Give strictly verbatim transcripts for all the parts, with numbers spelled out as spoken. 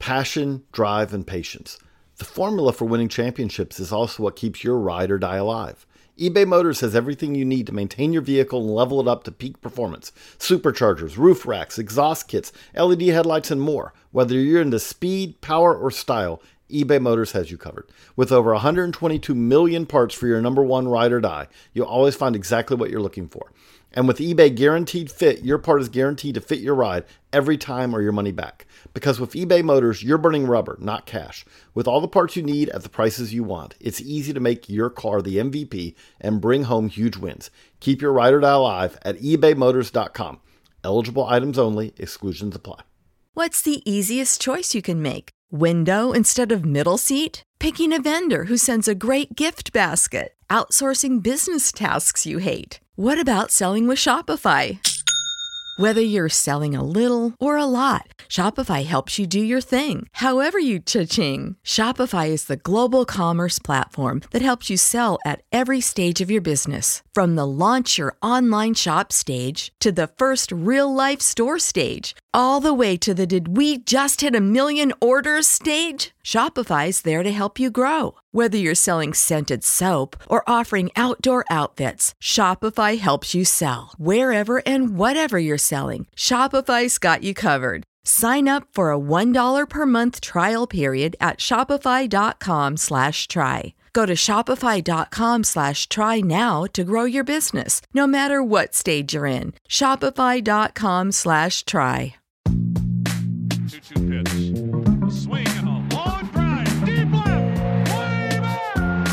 Passion, drive, and patience. The formula for winning championships is also what keeps your ride or die alive. eBay Motors has everything you need to maintain your vehicle and level it up to peak performance. Superchargers, roof racks, exhaust kits, L E D headlights, and more. Whether you're into speed, power, or style, eBay Motors has you covered. With over one hundred twenty-two million parts for your number one ride or die, you'll always find exactly what you're looking for. And with eBay Guaranteed Fit, your part is guaranteed to fit your ride every time or your money back. Because with eBay Motors, you're burning rubber, not cash. With all the parts you need at the prices you want, it's easy to make your car the M V P and bring home huge wins. Keep your ride or die alive at ebay motors dot com. Eligible items only. Exclusions apply. What's the easiest choice you can make? Window instead of middle seat? Picking a vendor who sends a great gift basket? Outsourcing business tasks you hate? What about selling with Shopify? Whether you're selling a little or a lot, Shopify helps you do your thing, however you cha-ching. Shopify is the global commerce platform that helps you sell at every stage of your business. From the launch your online shop stage to the first real-life store stage, all the way to the did we just hit a million orders stage. Shopify's there to help you grow. Whether you're selling scented soap or offering outdoor outfits, Shopify helps you sell. Wherever and whatever you're selling, Shopify's got you covered. Sign up for a one dollar per month trial period at shopify.com slash try. Go to shopify.com slash try now to grow your business, no matter what stage you're in. Shopify.com slash try. two two pitch. A swing and a long drive. Deep left. Way back.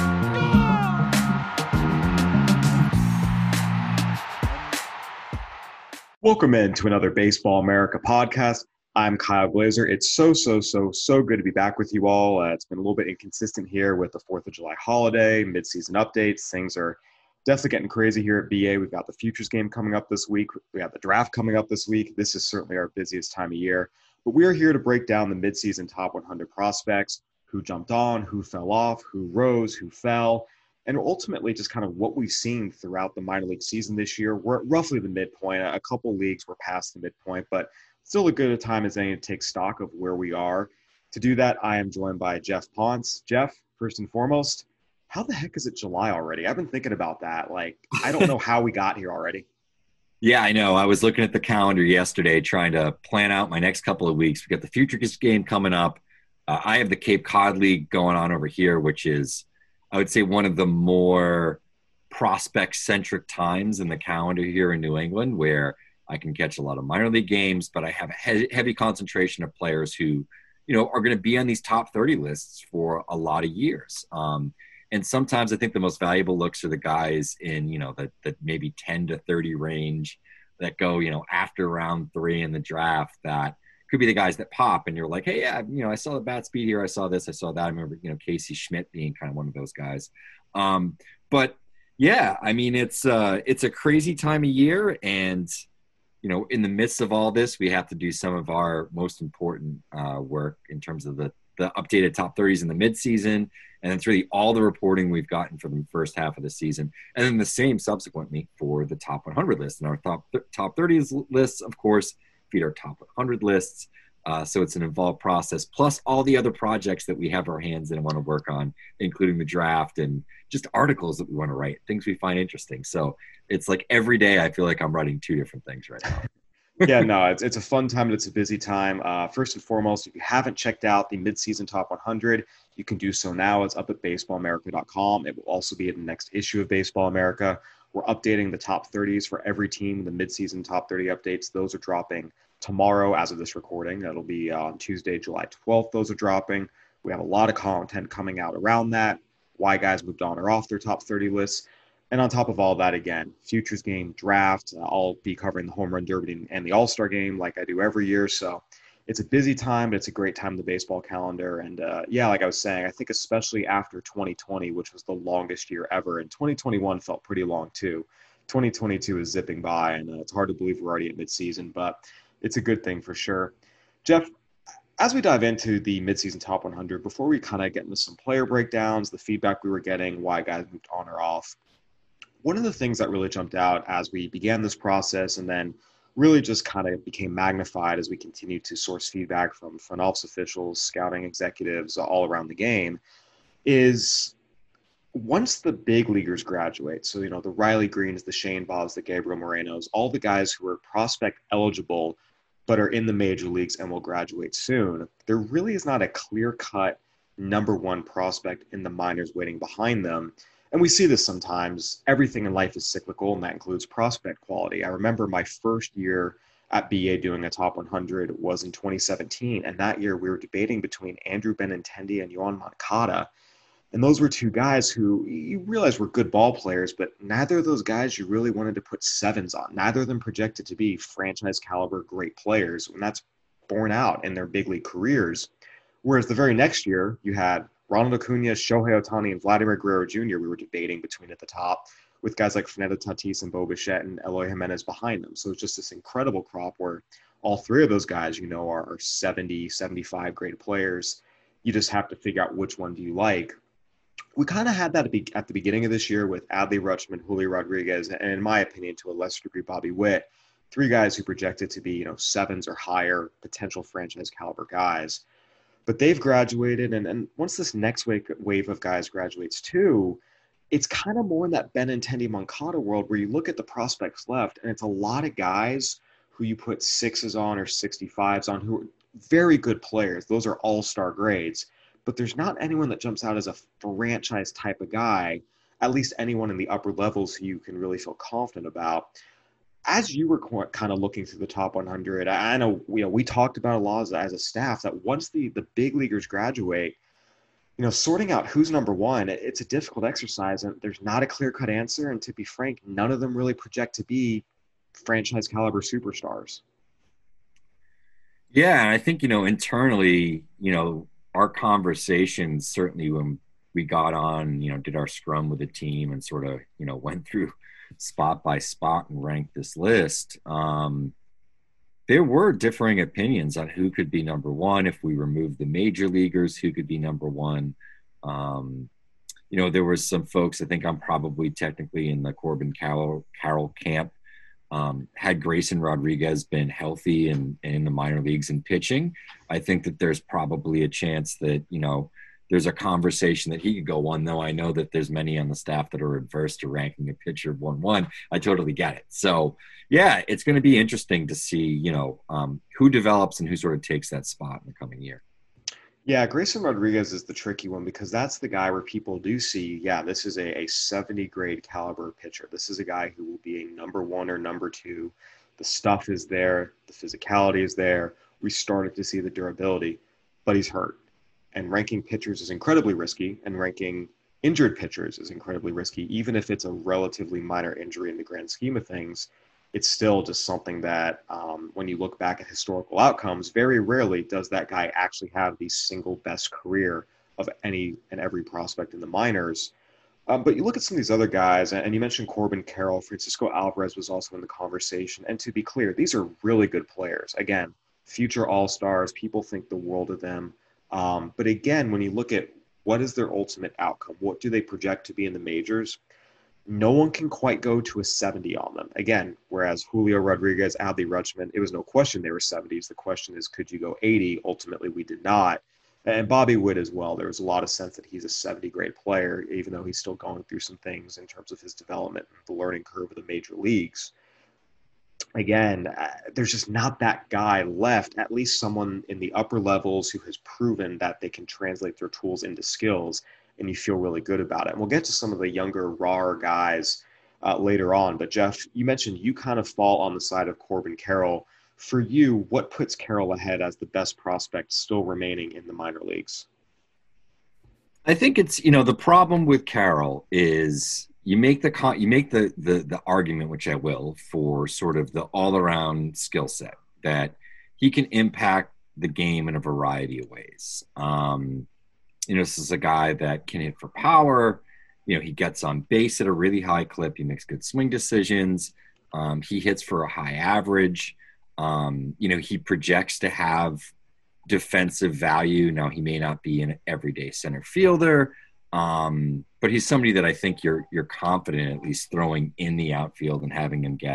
Gone. Welcome in to another Baseball America podcast. I'm Kyle Glazer. It's so, so, so, so good to be back with you all. Uh, it's been a little bit inconsistent here with the fourth of July holiday, midseason updates. Things are definitely getting crazy here at B A. We've got the Futures game coming up this week. We have the draft coming up this week. This is certainly our busiest time of year. But we are here to break down the midseason top one hundred prospects, who jumped on, who fell off, who rose, who fell, and ultimately just kind of what we've seen throughout the minor league season this year. We're at roughly the midpoint. A couple leagues were past the midpoint, but still a good time as any to take stock of where we are. To do that, I am joined by Jeff Ponce. Jeff, first and foremost, how the heck is it July already? I've been thinking about that. Like, I don't know how we got here already. Yeah, I know. I was looking at the calendar yesterday trying to plan out my next couple of weeks. We got the Futures game coming up. Uh, I have the Cape Cod League going on over here, which is, I would say, one of the more prospect-centric times in the calendar here in New England, where I can catch a lot of minor league games, but I have a he- heavy concentration of players who, you know, are going to be on these top thirty lists for a lot of years. Um, and sometimes I think the most valuable looks are the guys in, you know, that that maybe ten to thirty range that go, you know, after round three in the draft, that could be the guys that pop. And you're like, hey, yeah, you know, I saw the bat speed here. I saw this. I saw that. I remember, you know, Casey Schmidt being kind of one of those guys. Um, but yeah, I mean, it's uh, it's a crazy time of year, and you know, in the midst of all this, we have to do some of our most important uh, work in terms of the, the updated top thirties in the midseason, and then really all the reporting we've gotten for the first half of the season, and then the same subsequently for the top one hundred list. And our top top thirties lists, of course, feed our top one hundred lists. Uh, so it's an involved process, plus all the other projects that we have our hands in and want to work on, including the draft and just articles that we want to write, things we find interesting. So it's like every day I feel like I'm writing two different things right now. Yeah, no, it's it's a fun time and it's a busy time. Uh, first and foremost, if you haven't checked out the midseason top one hundred, you can do so now. It's up at baseball america dot com. It will also be in the next issue of Baseball America. We're updating the top thirties for every team. The midseason top thirty updates, those are dropping tomorrow as of this recording. That'll be on Tuesday, July twelfth. Those are dropping. We have a lot of content coming out around that, why guys moved on or off their top thirty lists. And on top of all that, again, Futures game, draft, I'll be covering the Home Run Derby and the All-Star game like I do every year. So it's a busy time, but it's a great time in the baseball calendar. And uh, yeah, like I was saying, I think especially after twenty twenty, which was the longest year ever, and twenty twenty-one felt pretty long too. twenty twenty-two is zipping by, and uh, it's hard to believe we're already at midseason, but it's a good thing for sure. Jeff, as we dive into the midseason top one hundred, before we kind of get into some player breakdowns, the feedback we were getting, why guys moved on or off, one of the things that really jumped out as we began this process and then really just kind of became magnified as we continued to source feedback from front office officials, scouting executives all around the game, is once the big leaguers graduate, so, you know, the Riley Greens, the Shane Bobs, the Gabriel Morenos, all the guys who are prospect eligible but are in the major leagues and will graduate soon, there really is not a clear-cut number one prospect in the minors waiting behind them. And we see this sometimes. Everything in life is cyclical, and that includes prospect quality. I remember my first year at B A doing a top one hundred was in twenty seventeen, and that year we were debating between Andrew Benintendi and Yoan Moncada. And those were two guys who you realize were good ball players, but neither of those guys you really wanted to put sevens on. Neither of them projected to be franchise caliber great players, and that's borne out in their big league careers. Whereas the very next year, you had Ronald Acuna, Shohei Ohtani, and Vladimir Guerrero Junior we were debating between at the top, with guys like Fernando Tatis and Bo Bichette and Eloy Jimenez behind them. So it's just this incredible crop where all three of those guys, you know, are, are seventy, seventy-five great players. You just have to figure out which one do you like. We kind of had that at the beginning of this year with Adley Rutschman, Julio Rodriguez, and in my opinion, to a lesser degree, Bobby Witt, three guys who projected to be, you know, sevens or higher potential franchise caliber guys. But they've graduated, and, and once this next wave, wave of guys graduates too, it's kind of more in that Benintendi Moncada world where you look at the prospects left, and it's a lot of guys who you put sixes on or sixty-fives on who are very good players. Those are all-star grades. But there's not anyone that jumps out as a franchise type of guy, at least anyone in the upper levels who you can really feel confident about. As you were kind of looking through the top one hundred, I know, you know we talked about a lot as, as a staff that once the, the big leaguers graduate, you know, sorting out who's number one, it, it's a difficult exercise, and there's not a clear-cut answer. And to be frank, none of them really project to be franchise caliber superstars. Yeah, and I think, you know, internally, you know, our conversations, certainly when we got on, you know, did our scrum with the team and sort of, you know, went through spot by spot and ranked this list, um, there were differing opinions on who could be number one. If we removed the major leaguers, who could be number one. Um, you know, there was some folks, I think I'm probably technically in the Corbin Carroll, Carroll camp. Um, had Grayson Rodriguez been healthy and, and in the minor leagues and pitching, I think that there's probably a chance that, you know, there's a conversation that he could go one, though I know that there's many on the staff that are adverse to ranking a pitcher one one. I totally get it. So, yeah, it's going to be interesting to see, you know, um, who develops and who sort of takes that spot in the coming year. Yeah, Grayson Rodriguez is the tricky one because that's the guy where people do see, yeah, this is a, a seventy grade caliber pitcher. This is a guy who will be a number one or number two. The stuff is there. The physicality is there. We started to see the durability, but he's hurt. And ranking pitchers is incredibly risky, and ranking injured pitchers is incredibly risky. Even if it's a relatively minor injury in the grand scheme of things, it's still just something that um, when you look back at historical outcomes, very rarely does that guy actually have the single best career of any and every prospect in the minors. Um, but you look at some of these other guys, and you mentioned Corbin Carroll, Francisco Alvarez was also in the conversation. And to be clear, these are really good players. Again, future all-stars, people think the world of them. Um, but again, when you look at what is their ultimate outcome, what do they project to be in the majors, no one can quite go to a seventy on them. Again, whereas Julio Rodriguez, Adley Rutschman, it was no question they were seventies. The question is, could you go eighty? Ultimately, we did not. And Bobby Witt as well. There was a lot of sense that he's a seventy-grade player, even though he's still going through some things in terms of his development, the learning curve of the major leagues. Again, uh, there's just not that guy left, at least someone in the upper levels who has proven that they can translate their tools into skills, and you feel really good about it. And we'll get to some of the younger, rawer guys uh, later on. But, Jeff, you mentioned you kind of fall on the side of Corbin Carroll. For you, what puts Carroll ahead as the best prospect still remaining in the minor leagues? I think it's, you know, the problem with Carroll is you make the con- you make the, the the argument, which I will, for sort of the all-around skill set, that he can impact the game in a variety of ways. Um, you know, this is a guy that can hit for power. You know, he gets on base at a really high clip. He makes good swing decisions. Um, he hits for a high average. Um, you know, he projects to have defensive value. Now, he may not be an everyday center fielder, um, but he's somebody that I think you're you're confident at least throwing in the outfield and having him get,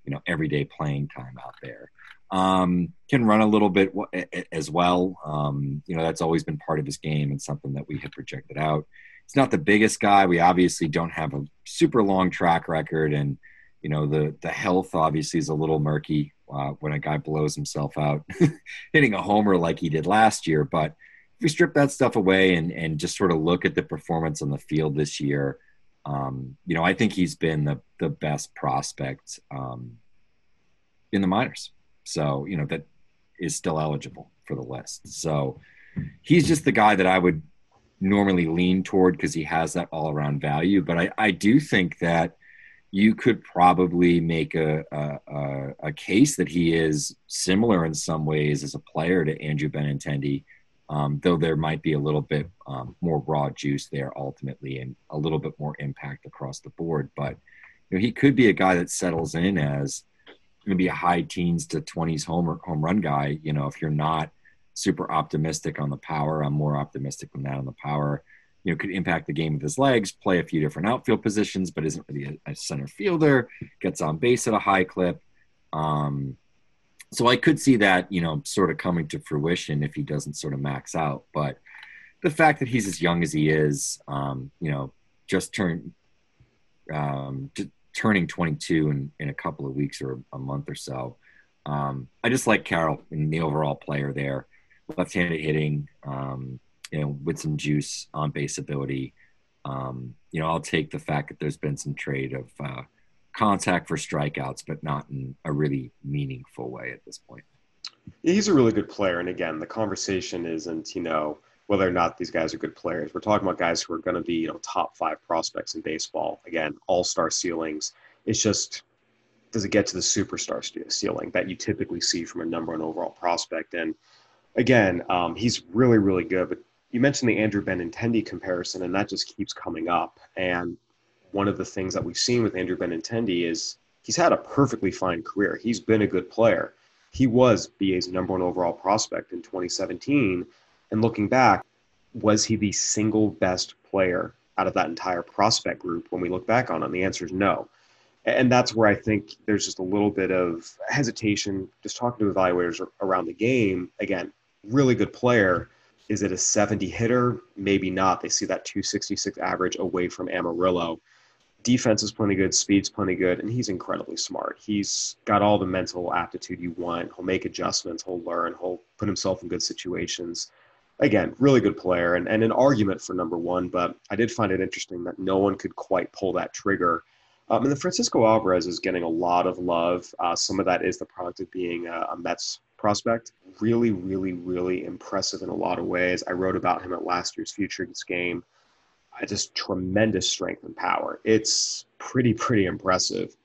you know, everyday playing time out there. Um, can run a little bit as well. Um, you know, that's always been part of his game and something that we had projected out. He's not the biggest guy. We obviously don't have a super long track record, and, you know, the, the health obviously is a little murky uh, when a guy blows himself out hitting a homer like he did last year. But if we strip that stuff away and, and just sort of look at the performance on the field this year, um, you know, I think he's been the, the best prospect um, in the minors. So, you know, that is still eligible for the list. So he's just the guy that I would normally lean toward because he has that all around value. But I, I do think that you could probably make a, a, a case that he is similar in some ways as a player to Andrew Benintendi, um, though there might be a little bit um, more raw juice there ultimately and a little bit more impact across the board. But, you know, he could be a guy that settles in as going to be a high teens to twenties home home run guy. You know, if you're not super optimistic on the power, I'm more optimistic than that on the power. You know, could impact the game with his legs, play a few different outfield positions, but isn't really a, a center fielder, gets on base at a high clip. Um, so I could see that, you know, sort of coming to fruition if he doesn't sort of max out. But the fact that he's as young as he is, um, you know, just turned um, – turning twenty-two in, in a couple of weeks or a month or so. Um, I just like Carroll and the overall player there. Left-handed hitting, um, you know, with some juice on base ability. Um, you know, I'll take the fact that there's been some trade of uh, contact for strikeouts, but not in a really meaningful way at this point. Yeah, he's a really good player. And again, the conversation isn't, you know, whether or not these guys are good players. We're talking about guys who are going to be, you know, top five prospects in baseball. Again, all-star ceilings. It's just, does it get to the superstar ceiling that you typically see from a number one overall prospect? And again, um, he's really, really good. But you mentioned the Andrew Benintendi comparison, and that just keeps coming up. And one of the things that we've seen with Andrew Benintendi is he's had a perfectly fine career. He's been a good player. He was B A's number one overall prospect in twenty seventeen. And looking back, was he the single best player out of that entire prospect group when we look back on it? And the answer is no. And that's where I think there's just a little bit of hesitation, just talking to evaluators around the game. Again, really good player. Is it a seventy hitter? Maybe not. They see that two sixty-six average away from Amarillo. Defense is plenty good, speed's plenty good, and he's incredibly smart. He's got all the mental aptitude you want. He'll make adjustments. He'll learn. He'll put himself in good situations. Again, really good player and, and an argument for number one, but I did find it interesting that no one could quite pull that trigger. Um, and then Francisco Alvarez is getting a lot of love. Uh, some of that is the product of being a, a Mets prospect. Really, really, really impressive in a lot of ways. I wrote about him at last year's Futures game. Uh, just tremendous strength and power. It's pretty, pretty impressive.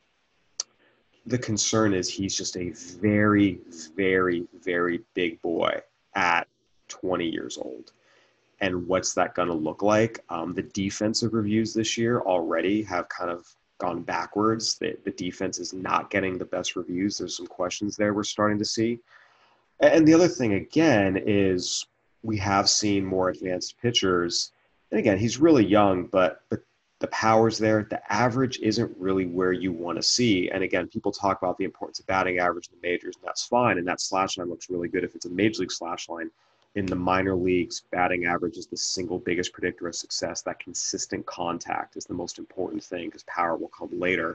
The concern is he's just a very, very, very big boy at twenty years old. And what's that going to look like? Um, the defensive reviews this year already have kind of gone backwards. The, the defense is not getting the best reviews. There's some questions there we're starting to see. And the other thing, again, is we have seen more advanced pitchers. And again, he's really young, but, but the power's there. The average isn't really where you want to see. And again, people talk about the importance of batting average in the majors, and that's fine. And that slash line looks really good if it's a major league slash line. In the minor leagues, batting average is the single biggest predictor of success. That consistent contact is the most important thing because power will come later.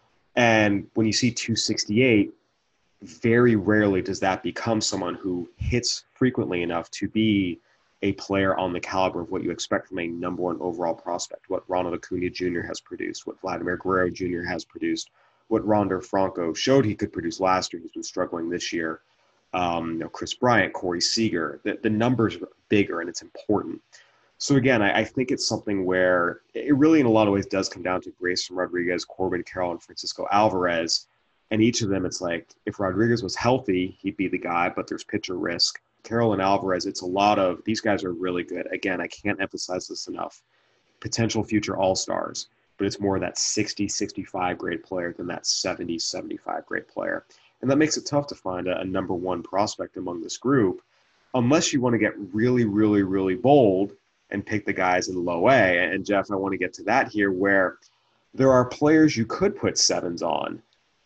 And when you see two sixty-eight, very rarely does that become someone who hits frequently enough to be a player on the caliber of what you expect from a number one overall prospect, what Ronald Acuna Junior has produced, what Vladimir Guerrero Junior has produced, what Wander Franco showed he could produce last year. He's been struggling this year. Um, you know, Chris Bryant, Corey Seager, the, the numbers are bigger and it's important. So again, I, I think it's something where it really in a lot of ways does come down to Grayson Rodriguez, Corbin Carroll, and Francisco Alvarez. And each of them, it's like, if Rodriguez was healthy, he'd be the guy, but there's pitcher risk. Carroll and Alvarez, it's a lot of, these guys are really good. Again, I can't emphasize this enough. Potential future all-stars, but it's more that sixty, sixty-five grade player than that seventy, seventy-five grade player. And that makes it tough to find a, a number one prospect among this group, unless you want to get really, really, really bold and pick the guys in low A. And Jeff, I want to get to that here where there are players you could put sevens on.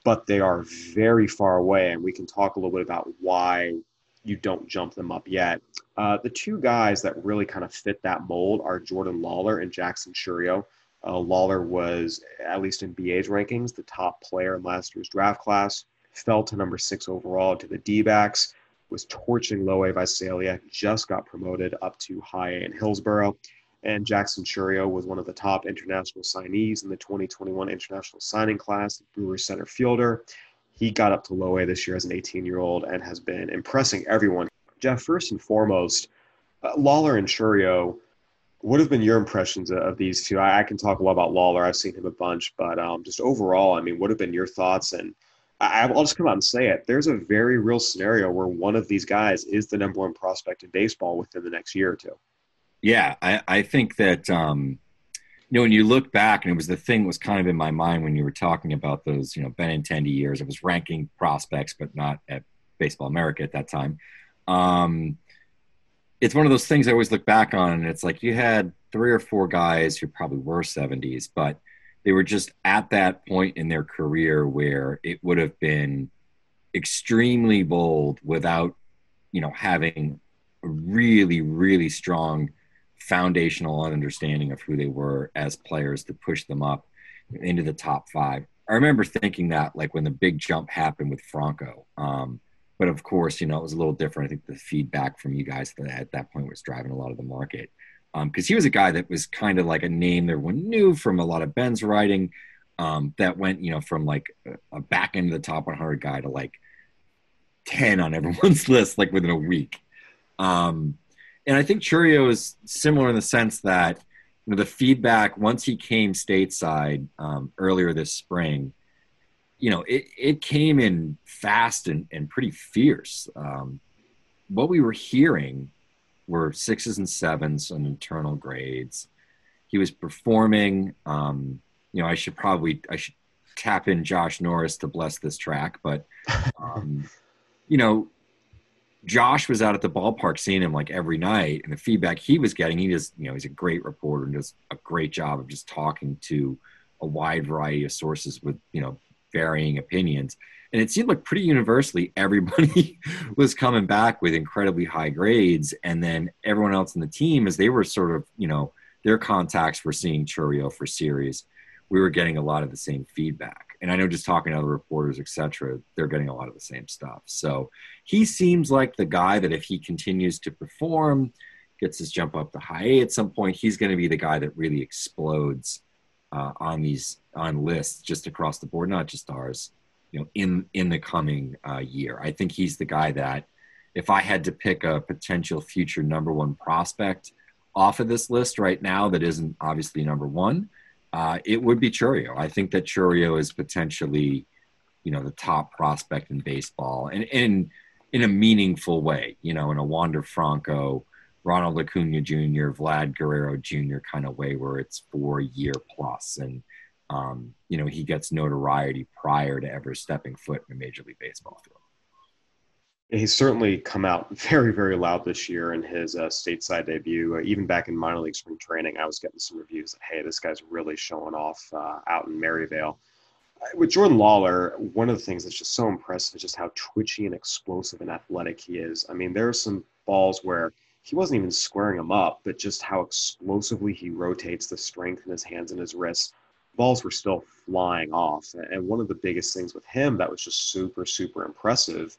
but they are very far away, and we can talk a little bit about why you don't jump them up yet. Uh, the two guys that really kind of fit that mold are Jordan Lawler and Jackson Chourio. Uh, Lawler was, at least in B A's rankings, the top player in last year's draft class, fell to number six overall to the D-backs, was torching Low A Visalia, just got promoted up to high A in Hillsborough. And Jackson Chourio was one of the top international signees in the twenty twenty-one international signing class, Brewers center fielder. He got up to Low A this year as an eighteen-year-old and has been impressing everyone. Jeff, first and foremost, uh, Lawler and Chourio, what have been your impressions of these two? I, I can talk a lot about Lawler. I've seen him a bunch, but um, just overall, I mean, what have been your thoughts? And I, I'll just come out and say it. There's a very real scenario where one of these guys is the number one prospect in baseball within the next year or two. Yeah, I, I think that, um, you know, when you look back, and it was the thing that was kind of in my mind when you were talking about those, you know, Benintendi years, I was ranking prospects, but not at Baseball America at that time. Um, it's one of those things I always look back on, and it's like you had three or four guys who probably were seventies, but they were just at that point in their career where it would have been extremely bold without, you know, having a really, really strong foundational understanding of who they were as players to push them up into the top five. I remember thinking that, like, when the big jump happened with Franco. Um, but of course, you know, it was a little different. I think the feedback from you guys at that point was driving a lot of the market. Um, cause he was a guy that was kind of like a name that everyone knew from a lot of Ben's writing, um, that went, you know, from like a, a back end of the top one hundred guy to like ten on everyone's list, like within a week. Um, And I think Chourio is similar in the sense that, you know, the feedback once he came stateside um, earlier this spring, you know, it, it came in fast and, and pretty fierce. Um, what we were hearing were sixes and sevens on internal grades. He was performing. Um, you know, I should probably I should tap in Josh Norris to bless this track, but um, you know. Josh was out at the ballpark seeing him like every night, and the feedback he was getting, he just, you know, he's a great reporter and does a great job of just talking to a wide variety of sources with, you know, varying opinions. And it seemed like pretty universally everybody was coming back with incredibly high grades. And then everyone else in the team, as they were sort of, you know, their contacts were seeing Chourio for series, we were getting a lot of the same feedback. And I know just talking to other reporters, et cetera, they're getting a lot of the same stuff. So he seems like the guy that if he continues to perform, gets his jump up to high A at some point, he's going to be the guy that really explodes uh, on these on lists just across the board, not just ours, you know, in, in the coming uh, year. I think he's the guy that if I had to pick a potential future number one prospect off of this list right now that isn't obviously number one, Uh, it would be Chourio. I think that Chourio is potentially, you know, the top prospect in baseball, and in in a meaningful way, you know, in a Wander Franco, Ronald Acuna Junior, Vlad Guerrero Junior kind of way, where it's four year plus, and um, you know, he gets notoriety prior to ever stepping foot in a Major League Baseball field. He's certainly come out very, very loud this year in his uh, stateside debut. Uh, even back in minor league spring training, I was getting some reviews that, hey, this guy's really showing off uh, out in Maryvale. Uh, with Jordan Lawler, one of the things that's just so impressive is just how twitchy and explosive and athletic he is. I mean, there are some balls where he wasn't even squaring them up, but just how explosively he rotates, the strength in his hands and his wrists. Balls were still flying off. And one of the biggest things with him that was just super, super impressive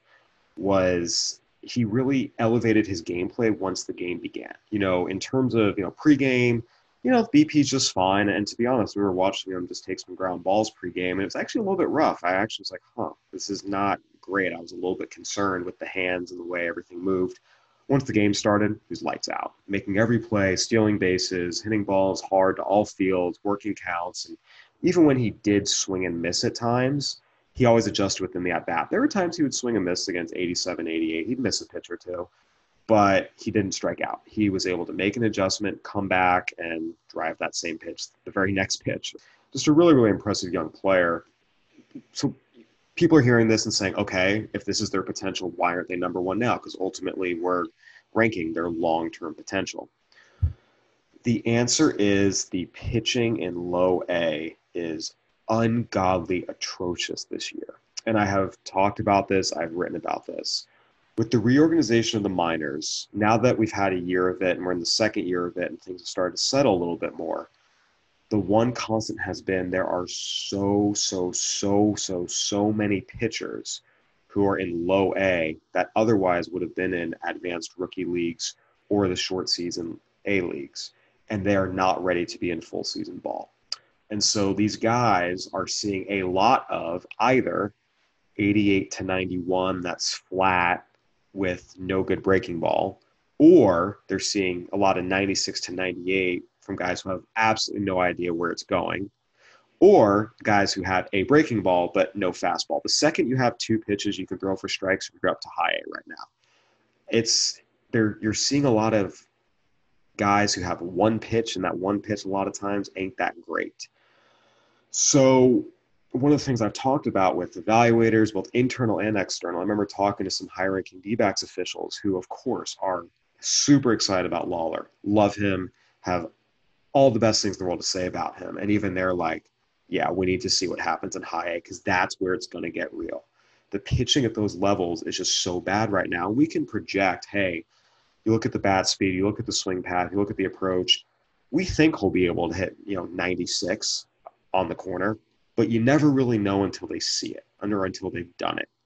was he really elevated his gameplay once the game began. You know, in terms of, you know, pregame, you know, B P's just fine. And to be honest, we were watching him just take some ground balls pregame, and it was actually a little bit rough. I actually was like, huh, this is not great. I was a little bit concerned with the hands and the way everything moved. Once the game started, he was lights out, making every play, stealing bases, hitting balls hard to all fields, working counts. And even when he did swing and miss at times, he always adjusted within the at-bat. There were times he would swing and miss against eighty-seven, eighty-eight. He'd miss a pitch or two, but he didn't strike out. He was able to make an adjustment, come back, and drive that same pitch, the very next pitch. Just a really, really impressive young player. So people are hearing this and saying, okay, if this is their potential, why aren't they number one now? Because ultimately we're ranking their long-term potential. The answer is the pitching in low A is ungodly atrocious this year. and I have talked about this, I've written about this. With the reorganization of the minors, now that we've had a year of it and we're in the second year of it and things have started to settle a little bit more, the one constant has been there are so, so, so, so, so many pitchers who are in low A that otherwise would have been in advanced rookie leagues or the short season A leagues, and they are not ready to be in full season ball. And so these guys are seeing a lot of either eighty-eight to ninety-one that's flat with no good breaking ball, or they're seeing a lot of ninety-six to ninety-eight from guys who have absolutely no idea where it's going, or guys who have a breaking ball but no fastball. The second you have two pitches you can throw for strikes, you're up to high A right now. It's there. You're seeing a lot of guys who have one pitch, and that one pitch a lot of times ain't that great. So one of the things I've talked about with evaluators, both internal and external, I remember talking to some high-ranking D-backs officials who, of course, are super excited about Lawlar, love him, have all the best things in the world to say about him. And even they're like, yeah, we need to see what happens in high A because that's where it's going to get real. The pitching at those levels is just so bad right now. We can project, hey, you look at the bat speed, you look at the swing path, you look at the approach. We think he'll be able to hit, you know, ninety-six on the corner, but you never really know until they see it, or until they've done it.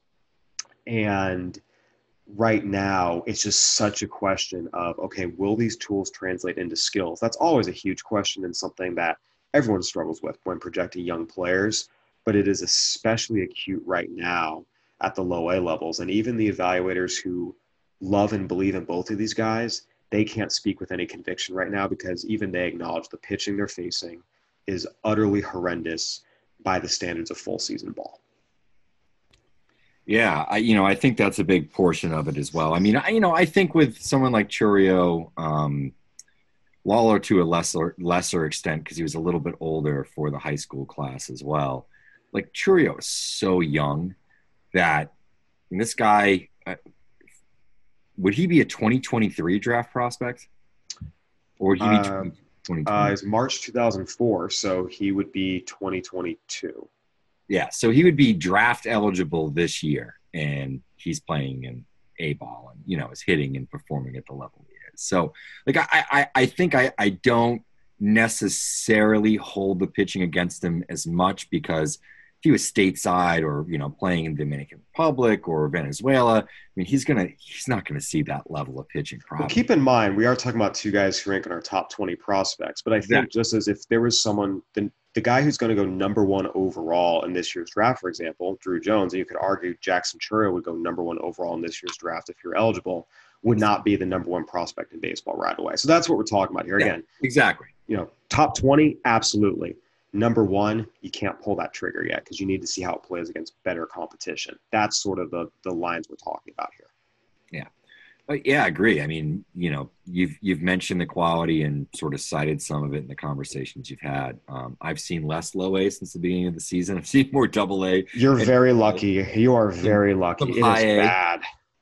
And right now, it's just such a question of, okay, will these tools translate into skills? That's always a huge question and something that everyone struggles with when projecting young players, but it is especially acute right now at the low A levels. And even the evaluators who love and believe in both of these guys, they can't speak with any conviction right now because even they acknowledge the pitching they're facing is utterly horrendous by the standards of full season ball. Yeah, I, you know, I think that's a big portion of it as well. I mean, I, you know, I think with someone like Chourio, um, Lawlar to a lesser lesser extent because he was a little bit older for the high school class as well. Like Chourio is so young that and this guy uh, would he be a twenty twenty-three draft prospect, or would he be uh, twenty twenty? Uh, it's March two thousand four, so he would be twenty twenty-two. Yeah, so he would be draft eligible this year, and he's playing in A ball and, you know, is hitting and performing at the level he is. So, like, I, I, I think I, I don't necessarily hold the pitching against him as much because if he was stateside or, you know, playing in the Dominican Republic or Venezuela, I mean, he's gonna he's not gonna see that level of pitching probably. Well, keep in mind, we are talking about two guys who rank in our top twenty prospects, but I think Exactly. just as if there was someone, the, the guy who's going to go number one overall in this year's draft, for example, Drew Jones, and you could argue Jackson Chourio would go number one overall in this year's draft if you're eligible, would not be the number one prospect in baseball right away. So that's what we're talking about here. Yeah, Again, exactly. you know, top twenty, absolutely. Number one, you can't pull that trigger yet because you need to see how it plays against better competition. That's sort of the the lines we're talking about here. Yeah. But yeah, I agree. I mean, you know, you've you've mentioned the quality and sort of cited some of it in the conversations you've had. Um, I've seen less low A since the beginning of the season. I've seen more double A. You're and, very lucky. You are very lucky. Some It is high A. bad.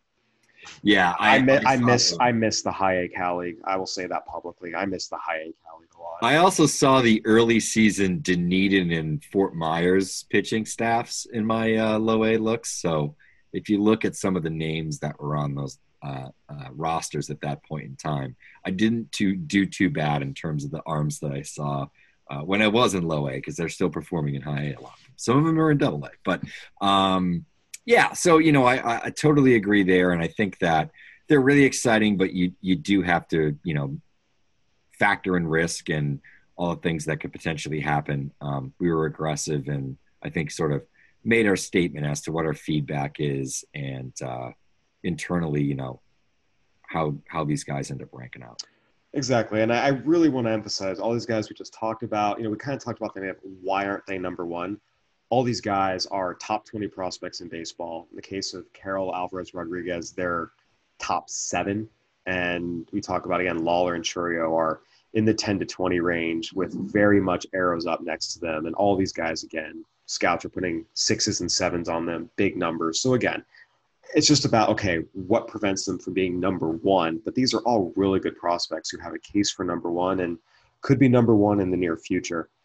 Yeah, I, I, mi- I I saw miss those. I miss the high A Cal League. I will say that publicly. I miss the high A Cal League a lot. I also saw the early season Dunedin and Fort Myers pitching staffs in my uh, low A looks. So if you look at some of the names that were on those uh, uh, rosters at that point in time, I didn't too, do too bad in terms of the arms that I saw uh, when I was in low A because they're still performing in high A a lot. Some of them are in double A. But, um, yeah, so, you know, I, I totally agree there. And I think that they're really exciting, but you you do have to, you know, factor in risk and all the things that could potentially happen. Um, we were aggressive and I think sort of made our statement as to what our feedback is and uh, internally, you know, how how these guys end up ranking out. Exactly. And I I really want to emphasize all these guys we just talked about. You know, we kind of talked about them. Why aren't they number one? All these guys are top twenty prospects in baseball. In the case of Carol Alvarez Rodriguez, they're top seven. And we talk about, again, Lawlar and Chourio are in the ten to twenty range with very much arrows up next to them. And all these guys, again, scouts are putting sixes and sevens on them, big numbers. So, again, it's just about, okay, what prevents them from being number one? But these are all really good prospects who have a case for number one and could be number one in the near future.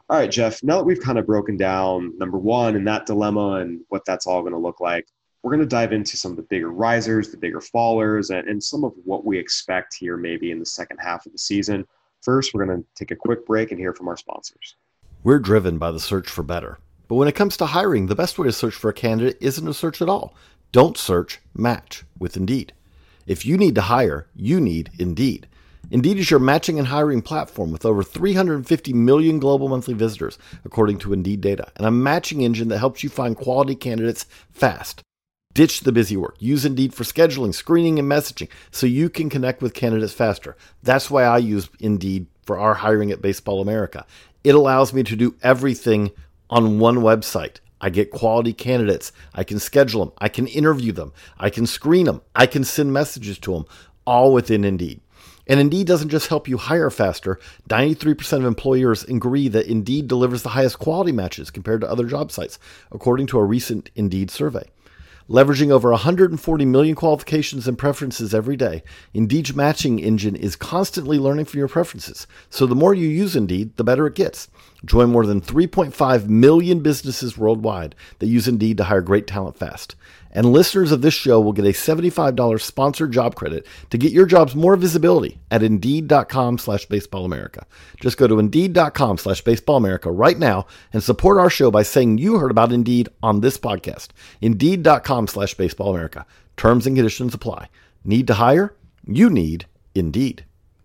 All right, Jeff, now that we've kind of broken down number one and that dilemma and what that's all going to look like, we're going to dive into some of the bigger risers, the bigger fallers, and, and some of what we expect here maybe in the second half of the season. First, we're going to take a quick break and hear from our sponsors. We're driven by the search for better. But when it comes to hiring, the best way to search for a candidate isn't to search at all. Don't search, match with Indeed. If you need to hire, you need Indeed. Indeed is your matching and hiring platform with over three hundred fifty million global monthly visitors, according to Indeed data, and a matching engine that helps you find quality candidates fast. Ditch the busy work. Use Indeed for scheduling, screening, and messaging so you can connect with candidates faster. That's why I use Indeed for our hiring at Baseball America. It allows me to do everything on one website. I get quality candidates. I can schedule them. I can interview them. I can screen them. I can send messages to them, all within Indeed. And Indeed doesn't just help you hire faster. ninety-three percent of employers agree that Indeed delivers the highest quality matches compared to other job sites, according to a recent Indeed survey. Leveraging over one hundred forty million qualifications and preferences every day, Indeed's matching engine is constantly learning from your preferences. So the more you use Indeed, the better it gets. Join more than three point five million businesses worldwide that use Indeed to hire great talent fast. And listeners of this show will get a seventy-five dollars sponsored job credit to get your jobs more visibility at Indeed.com slash Baseball America. Just go to Indeed.com slash Baseball America right now and support our show by saying you heard about Indeed on this podcast. Indeed.com slash Baseball America. Terms and conditions apply. Need to hire? You need Indeed.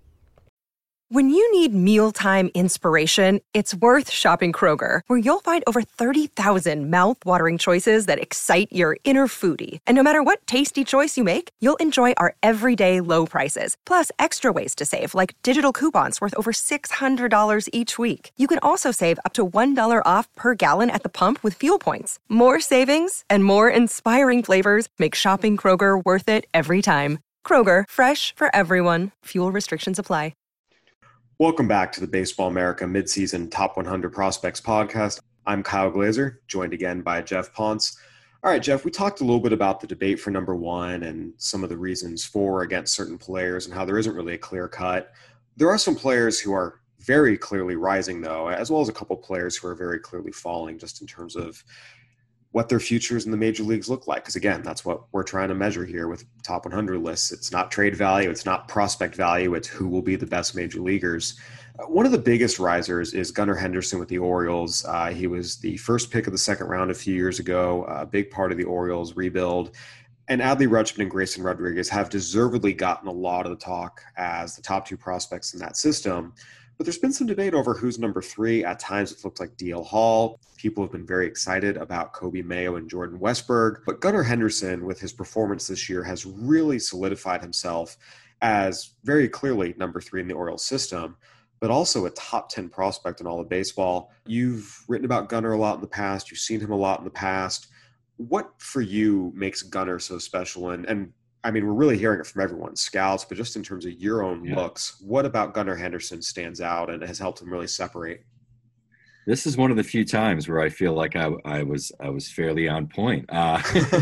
When you need mealtime inspiration, it's worth shopping Kroger, where you'll find over thirty thousand mouth-watering choices that excite your inner foodie. And no matter what tasty choice you make, you'll enjoy our everyday low prices, plus extra ways to save, like digital coupons worth over six hundred dollars each week. You can also save up to one dollar off per gallon at the pump with fuel points. More savings and more inspiring flavors make shopping Kroger worth it every time. Kroger, fresh for everyone. Fuel restrictions apply. Welcome back to the Baseball America Midseason Top one hundred Prospects podcast. I'm Kyle Glazer, joined again by Jeff Ponce. All right, Jeff, we talked a little bit about the debate for number one and some of the reasons for or against certain players and how there isn't really a clear cut. There are some players who are very clearly rising, though, as well as a couple players who are very clearly falling just in terms of what their futures in the major leagues look like. Because again, that's what we're trying to measure here with top one hundred lists. It's not trade value. It's not prospect value. It's who will be the best major leaguers. Uh, one of the biggest risers is Gunnar Henderson with the Orioles. Uh, he was the first pick of the second round a few years ago, a big part of the Orioles rebuild. And Adley Rutschman and Grayson Rodriguez have deservedly gotten a lot of the talk as the top two prospects in that system. But there's been some debate over who's number three. At times, it looked like D L Hall. People have been very excited about Kobe Mayo and Jordan Westberg. But Gunnar Henderson, with his performance this year, has really solidified himself as very clearly number three in the Orioles system, but also a top ten prospect in all of baseball. You've written about Gunnar a lot in the past. You've seen him a lot in the past. What, for you, makes Gunnar so special? And, and I mean, we're really hearing it from everyone, scouts, but just in terms of your own yeah. looks, what about Gunnar Henderson stands out and has helped him really separate? This is one of the few times where I feel like I, I was I was fairly on point. Uh,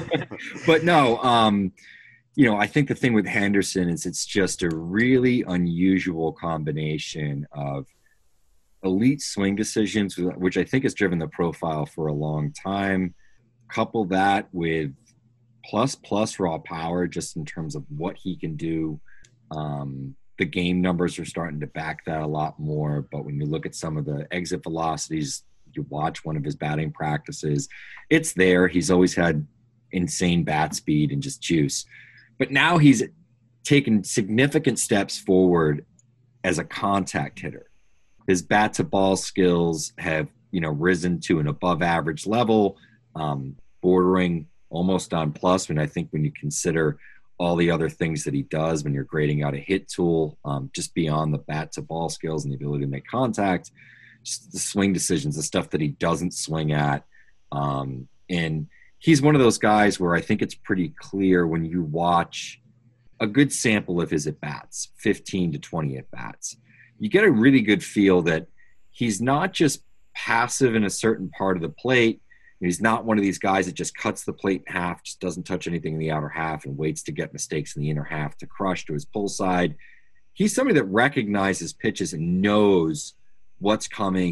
but no, um, you know, I think the thing with Henderson is it's just a really unusual combination of elite swing decisions, which I think has driven the profile for a long time. Couple that with plus plus raw power just in terms of what he can do. Um, the game numbers are starting to back that a lot more, but when you look at some of the exit velocities, you watch one of his batting practices, it's there. He's always had insane bat speed and just juice. But now he's taken significant steps forward as a contact hitter. His bat to ball skills have, you know, risen to an above average level, um, bordering almost on plus. And I think when you consider all the other things that he does when you're grading out a hit tool, um, just beyond the bat to ball skills and the ability to make contact, just the swing decisions, the stuff that he doesn't swing at. Um, and he's one of those guys where I think it's pretty clear when you watch a good sample of his at-bats, fifteen to twenty at-bats, you get a really good feel that he's not just passive in a certain part of the plate. He's not one of these guys that just cuts the plate in half, just doesn't touch anything in the outer half and waits to get mistakes in the inner half to crush to his pull side. He's somebody that recognizes pitches and knows what's coming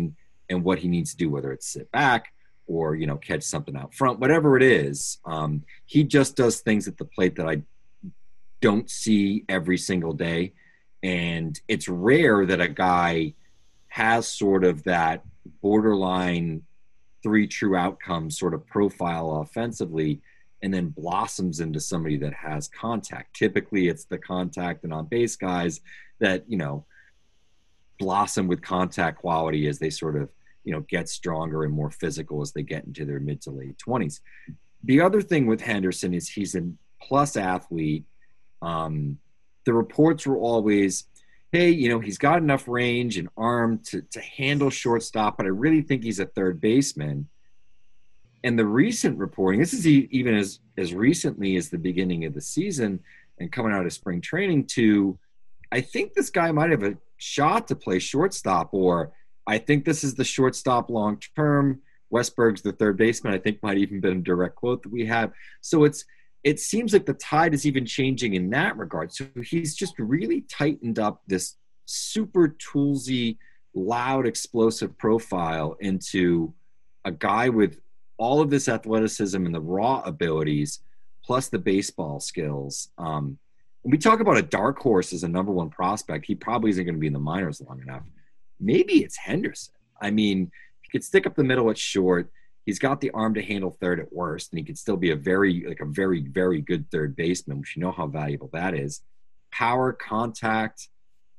and what he needs to do, whether it's sit back or, you know, catch something out front, whatever it is. Um, he just does things at the plate that I don't see every single day. And it's rare that a guy has sort of that borderline three true outcomes sort of profile offensively and then blossoms into somebody that has contact. Typically it's the contact and on base guys that, you know, blossom with contact quality as they sort of, you know, get stronger and more physical as they get into their mid to late twenties. The other thing with Henderson is he's a plus athlete. Um, the reports were always, hey, you know, he's got enough range and arm to, to handle shortstop, but I really think he's a third baseman. And the recent reporting, this is even as, as recently as the beginning of the season and coming out of spring training, to, I think this guy might have a shot to play shortstop, or I think this is the shortstop long term. Westberg's the third baseman, I think might even been a direct quote that we have. So it's, it seems like the tide is even changing in that regard. So he's just really tightened up this super toolsy, loud, explosive profile into a guy with all of this athleticism and the raw abilities, plus the baseball skills. Um, when we talk about a dark horse as a number one prospect, he probably isn't going to be in the minors long enough. Maybe it's Henderson. I mean, he could stick up the middle at short. He's got the arm to handle third at worst, and he could still be a very, like a very, very good third baseman, which you know how valuable that is. Power, contact,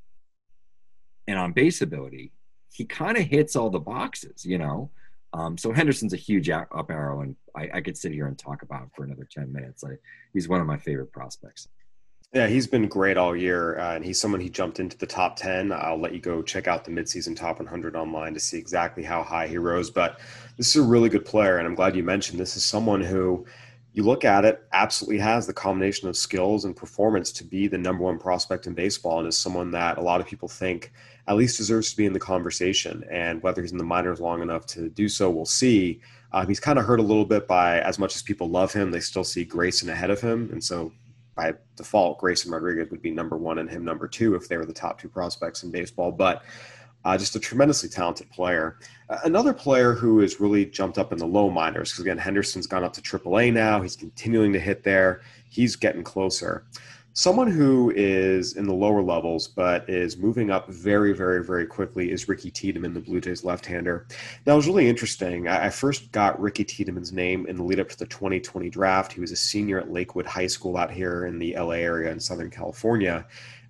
and on base ability. He kind of hits all the boxes, you know. Um, so Henderson's a huge up arrow, and I, I could sit here and talk about him for another ten minutes. I, he's one of my favorite prospects. Yeah, he's been great all year, uh, and he's someone he jumped into the top ten. I'll let you go check out the midseason top one hundred online to see exactly how high he rose. But this is a really good player, and I'm glad you mentioned this is someone who, you look at it, absolutely has the combination of skills and performance to be the number one prospect in baseball, and is someone that a lot of people think at least deserves to be in the conversation. And whether he's in the minors long enough to do so, we'll see. Um, he's kind of hurt a little bit by, as much as people love him, they still see Grayson ahead of him, and so by default, Grayson Rodriguez would be number one and him number two if they were the top two prospects in baseball. But uh, just a tremendously talented player. Uh, another player who has really jumped up in the low minors, because, again, Henderson's gone up to triple A now. He's continuing to hit there. He's getting closer. Someone who is in the lower levels but is moving up very, very, very quickly is Ricky Tiedemann, the Blue Jays left-hander. Now, it was really interesting. I first got Ricky Tiedemann's name in the lead-up to the twenty twenty draft. He was a senior at Lakewood High School out here in the L A area in Southern California,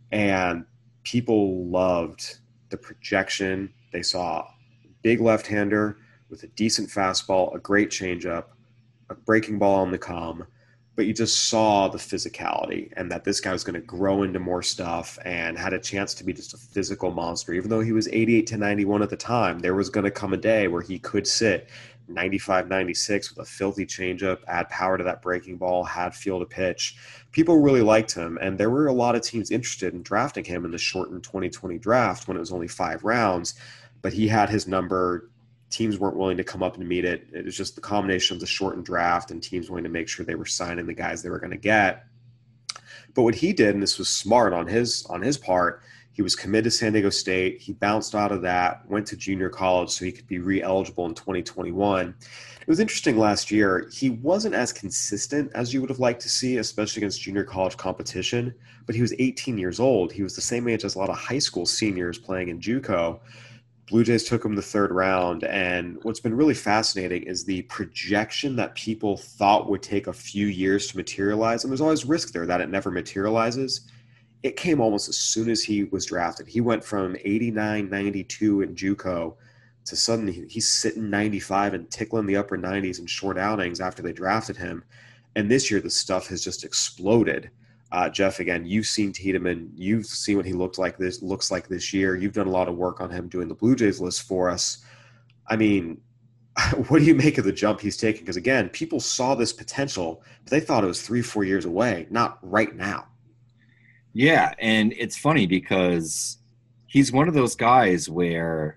and people loved the projection. They saw a big left-hander with a decent fastball, a great changeup, a breaking ball on the comm. But you just saw the physicality and that this guy was going to grow into more stuff and had a chance to be just a physical monster. Even though he was eighty-eight to ninety-one at the time, there was going to come a day where he could sit ninety-five, ninety-six with a filthy changeup, add power to that breaking ball, had feel to pitch. People really liked him, and there were a lot of teams interested in drafting him in the shortened twenty twenty draft when it was only five rounds, but he had his number. Teams weren't willing to come up and meet it. It was just the combination of the shortened draft and teams wanting to make sure they were signing the guys they were going to get. But what he did, and this was smart on his on his part, he was committed to San Diego State. He bounced out of that, went to junior college so he could be re-eligible in twenty twenty-one. It was interesting last year. He wasn't as consistent as you would have liked to see, especially against junior college competition, but he was eighteen years old. He was the same age as a lot of high school seniors playing in JUCO. Blue Jays took him the third round, and what's been really fascinating is the projection that people thought would take a few years to materialize, and there's always risk there that it never materializes. It came almost as soon as he was drafted. He went from eighty-nine, ninety-two in JUCO to suddenly he's sitting ninety-five and tickling the upper nineties in short outings after they drafted him, and this year the stuff has just exploded. Uh, Jeff, again, you've seen Tiedemann. You've seen what he looked like this looks like this year. You've done a lot of work on him doing the Blue Jays list for us. I mean, what do you make of the jump he's taking? Because, again, people saw this potential, but they thought it was three, four years away, not right now. Yeah, and it's funny because he's one of those guys where,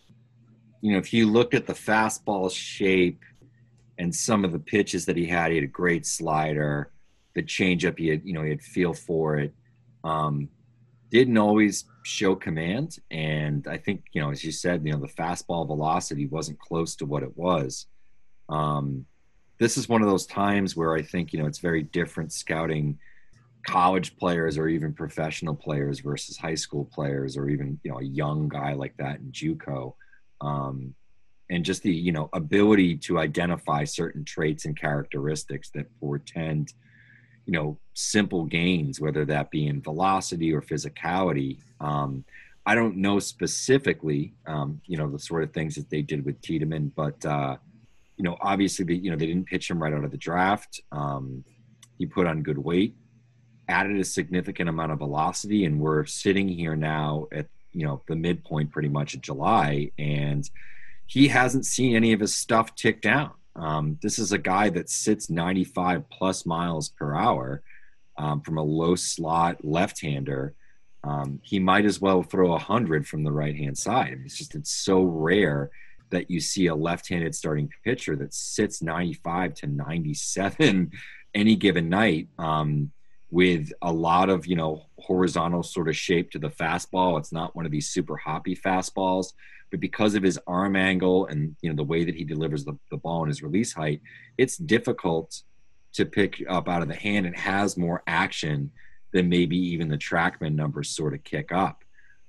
you know, if you looked at the fastball shape and some of the pitches that he had, he had a great slider. The changeup, he had, you know, he had feel for it. Um, didn't always show command. And I think, you know, as you said, you know, the fastball velocity wasn't close to what it was. Um, this is one of those times where I think, you know, it's very different scouting college players or even professional players versus high school players, or even, you know, a young guy like that in JUCO. Um, and just the, you know, ability to identify certain traits and characteristics that portend, you know, simple gains, whether that be in velocity or physicality. Um, I don't know specifically, um, you know, the sort of things that they did with Tiedemann, but, uh, you know, obviously, they, you know, they didn't pitch him right out of the draft. Um, he put on good weight, added a significant amount of velocity, and we're sitting here now at, you know, the midpoint pretty much of July, and he hasn't seen any of his stuff tick down. Um, this is a guy that sits ninety-five plus miles per hour um, from a low slot left-hander. Um, he might as well throw one hundred from the right-hand side. I mean, it's just, it's so rare that you see a left-handed starting pitcher that sits ninety-five to ninety-seven any given night, um, with a lot of, you know, horizontal sort of shape to the fastball. It's not one of these super hoppy fastballs, but because of his arm angle and, you know, the way that he delivers the, the ball and his release height, it's difficult to pick up out of the hand, and has more action than maybe even the TrackMan numbers sort of kick up.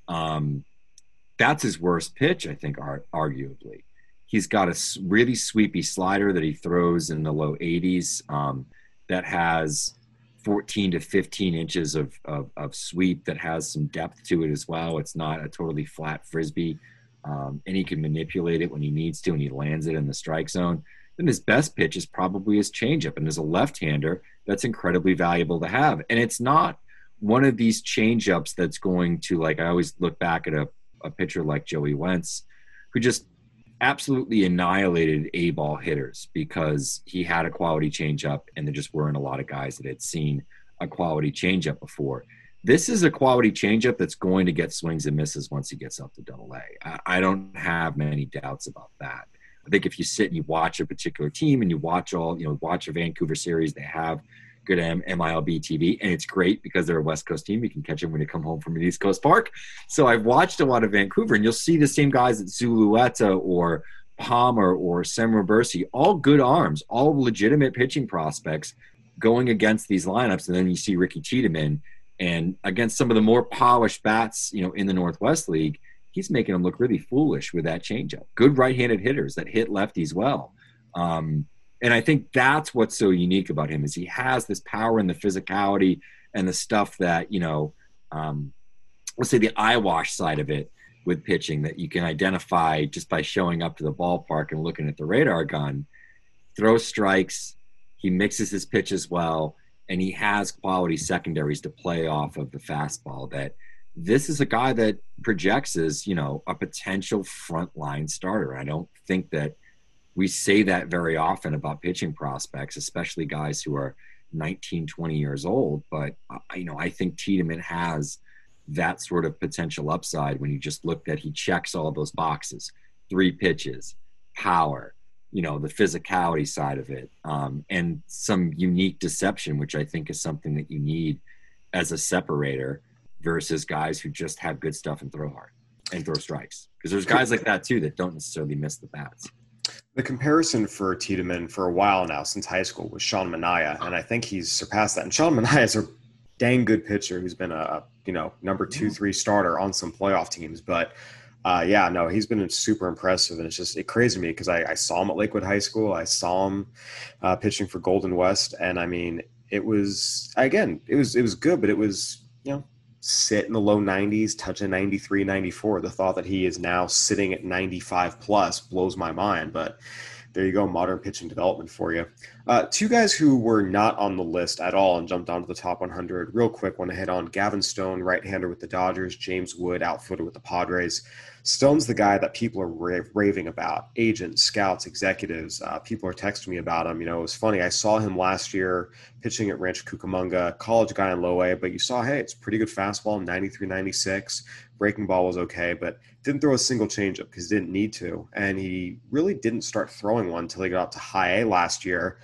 Um, that's his worst pitch, I think, ar- arguably. He's got a really sweepy slider that he throws in the low eighties um, that has fourteen to fifteen inches of, of, of sweep, that has some depth to it as well. It's not a totally flat Frisbee. Um, and he can manipulate it when he needs to, and he lands it in the strike zone. Then his best pitch is probably his changeup. And as a left-hander, that's incredibly valuable to have. And it's not one of these changeups that's going to, like, I always look back at a, a pitcher like Joey Wentz, who just absolutely annihilated A-ball hitters because he had a quality changeup, and there just weren't a lot of guys that had seen a quality changeup before. This is a quality changeup that's going to get swings and misses once he gets up to double A. I, I don't have many doubts about that. I think if you sit and you watch a particular team and you watch all, you know, watch a Vancouver series, they have good M- MILB T V, and it's great because they're a West Coast team. You can catch them when you come home from an East Coast park. So I've watched a lot of Vancouver, and you'll see the same guys at Zulueta or Palmer or Sam Robersi, all good arms, all legitimate pitching prospects going against these lineups. And then you see Ricky Tiedemann, and against some of the more polished bats, you know, in the Northwest League, he's making them look really foolish with that changeup. Good right-handed hitters that hit lefties well. Um, and I think that's what's so unique about him, is he has this power and the physicality and the stuff that, you know, um, let's say the eyewash side of it with pitching that you can identify just by showing up to the ballpark and looking at the radar gun. Throws strikes, he mixes his pitches well, and he has quality secondaries to play off of the fastball. That this is a guy that projects as, you know, a potential frontline starter. I don't think that we say that very often about pitching prospects, especially guys who are nineteen, twenty years old. But, uh, you know, I think Tiedemann has that sort of potential upside when you just look at, he checks all those boxes, three pitches, power, you know, the physicality side of it, um, and some unique deception, which I think is something that you need as a separator versus guys who just have good stuff and throw hard and throw strikes. Because there's guys like that too that don't necessarily miss the bats. The comparison for Tiedemann for a while now, since high school, was Sean Manaea, and I think he's surpassed that. And Sean Manaea is a dang good pitcher who's been a, you know, number two, three starter on some playoff teams. But uh, yeah, no, he's been super impressive, and it's just, it crazy to me because I, I saw him at Lakewood High School. I saw him uh, pitching for Golden West, and I mean, it was, again, it was it was good, but it was, you know, sit in the low nineties, touching ninety-three, ninety-four. The thought that he is now sitting at ninety-five plus blows my mind, but there you go, modern pitching development for you. Uh, two guys who were not on the list at all and jumped onto the top one hundred. Real quick, want to hit on Gavin Stone, right-hander with the Dodgers, James Wood, outfielder with the Padres. Stone's the guy that people are ra- raving about. Agents, scouts, executives, uh, people are texting me about him. You know, it was funny. I saw him last year pitching at Rancho Cucamonga, college guy in low A, but you saw, hey, it's pretty good fastball, ninety-three, ninety-six. Breaking ball was okay, but didn't throw a single changeup because he didn't need to. And he really didn't start throwing one until he got up to high A last year.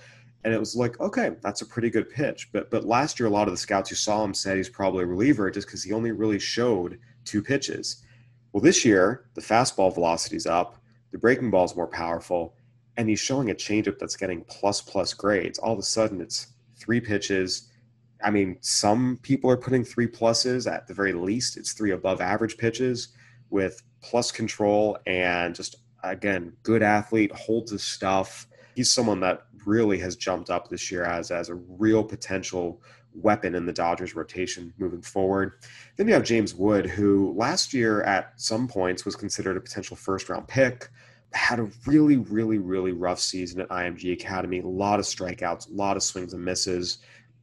And it was like, okay, that's a pretty good pitch. But but last year, a lot of the scouts who saw him said he's probably a reliever just because he only really showed two pitches. Well, this year, the fastball velocity's up, the breaking ball's more powerful, and he's showing a changeup that's getting plus plus grades. All of a sudden, it's three pitches. I mean, some people are putting three pluses. At the very least, it's three above average pitches with plus control and just, again, good athlete, holds his stuff. He's someone that really has jumped up this year as, as a real potential weapon in the Dodgers rotation moving forward. Then you have James Wood, who last year at some points was considered a potential first round pick, had a really, really, really rough season at I M G Academy, a lot of strikeouts, a lot of swings and misses.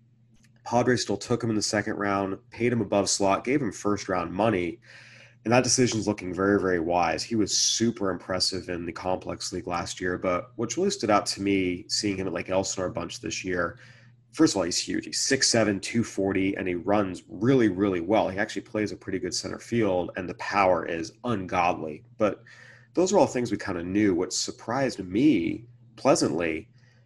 Padres still took him in the second round, paid him above slot, gave him first round money. And that decision is looking very, very wise. He was super impressive in the complex league last year. But what's really stood out to me, seeing him at Lake Elsinore a bunch this year, first of all, he's huge. He's six seven, two forty, and he runs really, really well. He actually plays a pretty good center field, and the power is ungodly. But those are all things we kind of knew. What surprised me pleasantly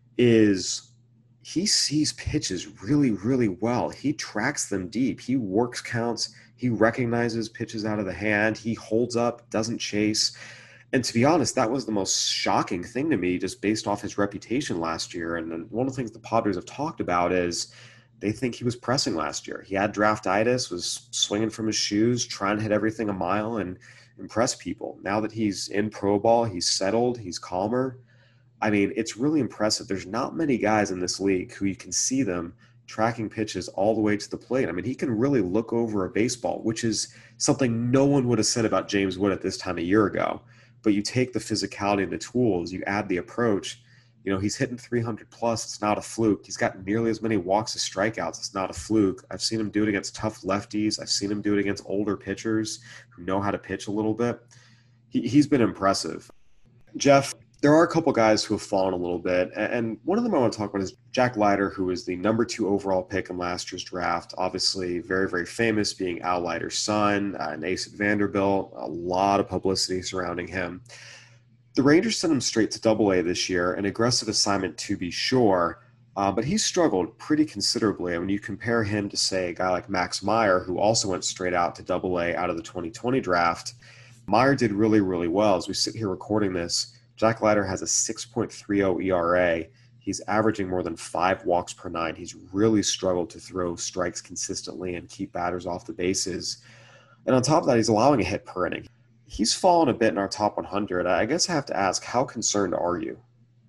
is he sees pitches really, really well. He tracks them deep. He works counts. He recognizes pitches out of the hand. He holds up, doesn't chase. And to be honest, that was the most shocking thing to me, just based off his reputation last year. And then one of the things the Padres have talked about is they think he was pressing last year. He had draftitis, was swinging from his shoes, trying to hit everything a mile and impress people. Now that he's in pro ball, he's settled, he's calmer. I mean, it's really impressive. There's not many guys in this league who you can see them tracking pitches all the way to the plate. I mean, he can really look over a baseball, which is something no one would have said about James Wood at this time a year ago. But you take the physicality and the tools, you add the approach, you know, he's hitting three hundred plus. It's not a fluke. He's got nearly as many walks as strikeouts. It's not a fluke. I've seen him do it against tough lefties. I've seen him do it against older pitchers who know how to pitch a little bit. He, he's been impressive. Jeff, there are a couple guys who have fallen a little bit, and one of them I want to talk about is Jack Leiter, who was the number two overall pick in last year's draft. Obviously, very, very famous, being Al Leiter's son, uh, an ace at Vanderbilt. A lot of publicity surrounding him. The Rangers sent him straight to Double A this year, an aggressive assignment to be sure, uh, but he's struggled pretty considerably. When you compare him to, say, a guy like Max Meyer, who also went straight out to Double A out of the twenty twenty draft, Meyer did really, really well. As we sit here recording this, Jack Leiter has a six point three oh E R A. He's averaging more than five walks per nine. He's really struggled to throw strikes consistently and keep batters off the bases. And on top of that, he's allowing a hit per inning. He's fallen a bit in our top one hundred. I guess I have to ask, how concerned are you?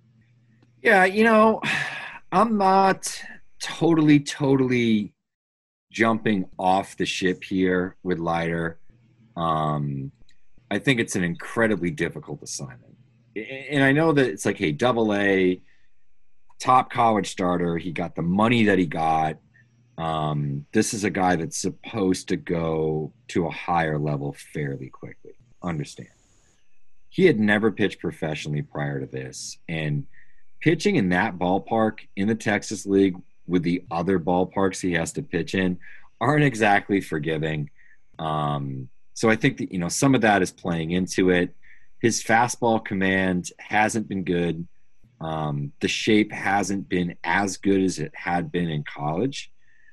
Yeah, you know, I'm not totally, totally jumping off the ship here with Leiter. Um, I think it's an incredibly difficult assignment. And I know that it's like, hey, Double A, top college starter. He got the money that he got. Um, this is a guy that's supposed to go to a higher level fairly quickly. Understand. He had never pitched professionally prior to this. And pitching in that ballpark in the Texas League with the other ballparks he has to pitch in aren't exactly forgiving. Um, so I think that, you know, some of that is playing into it. His fastball command hasn't been good. Um, the shape hasn't been as good as it had been in college.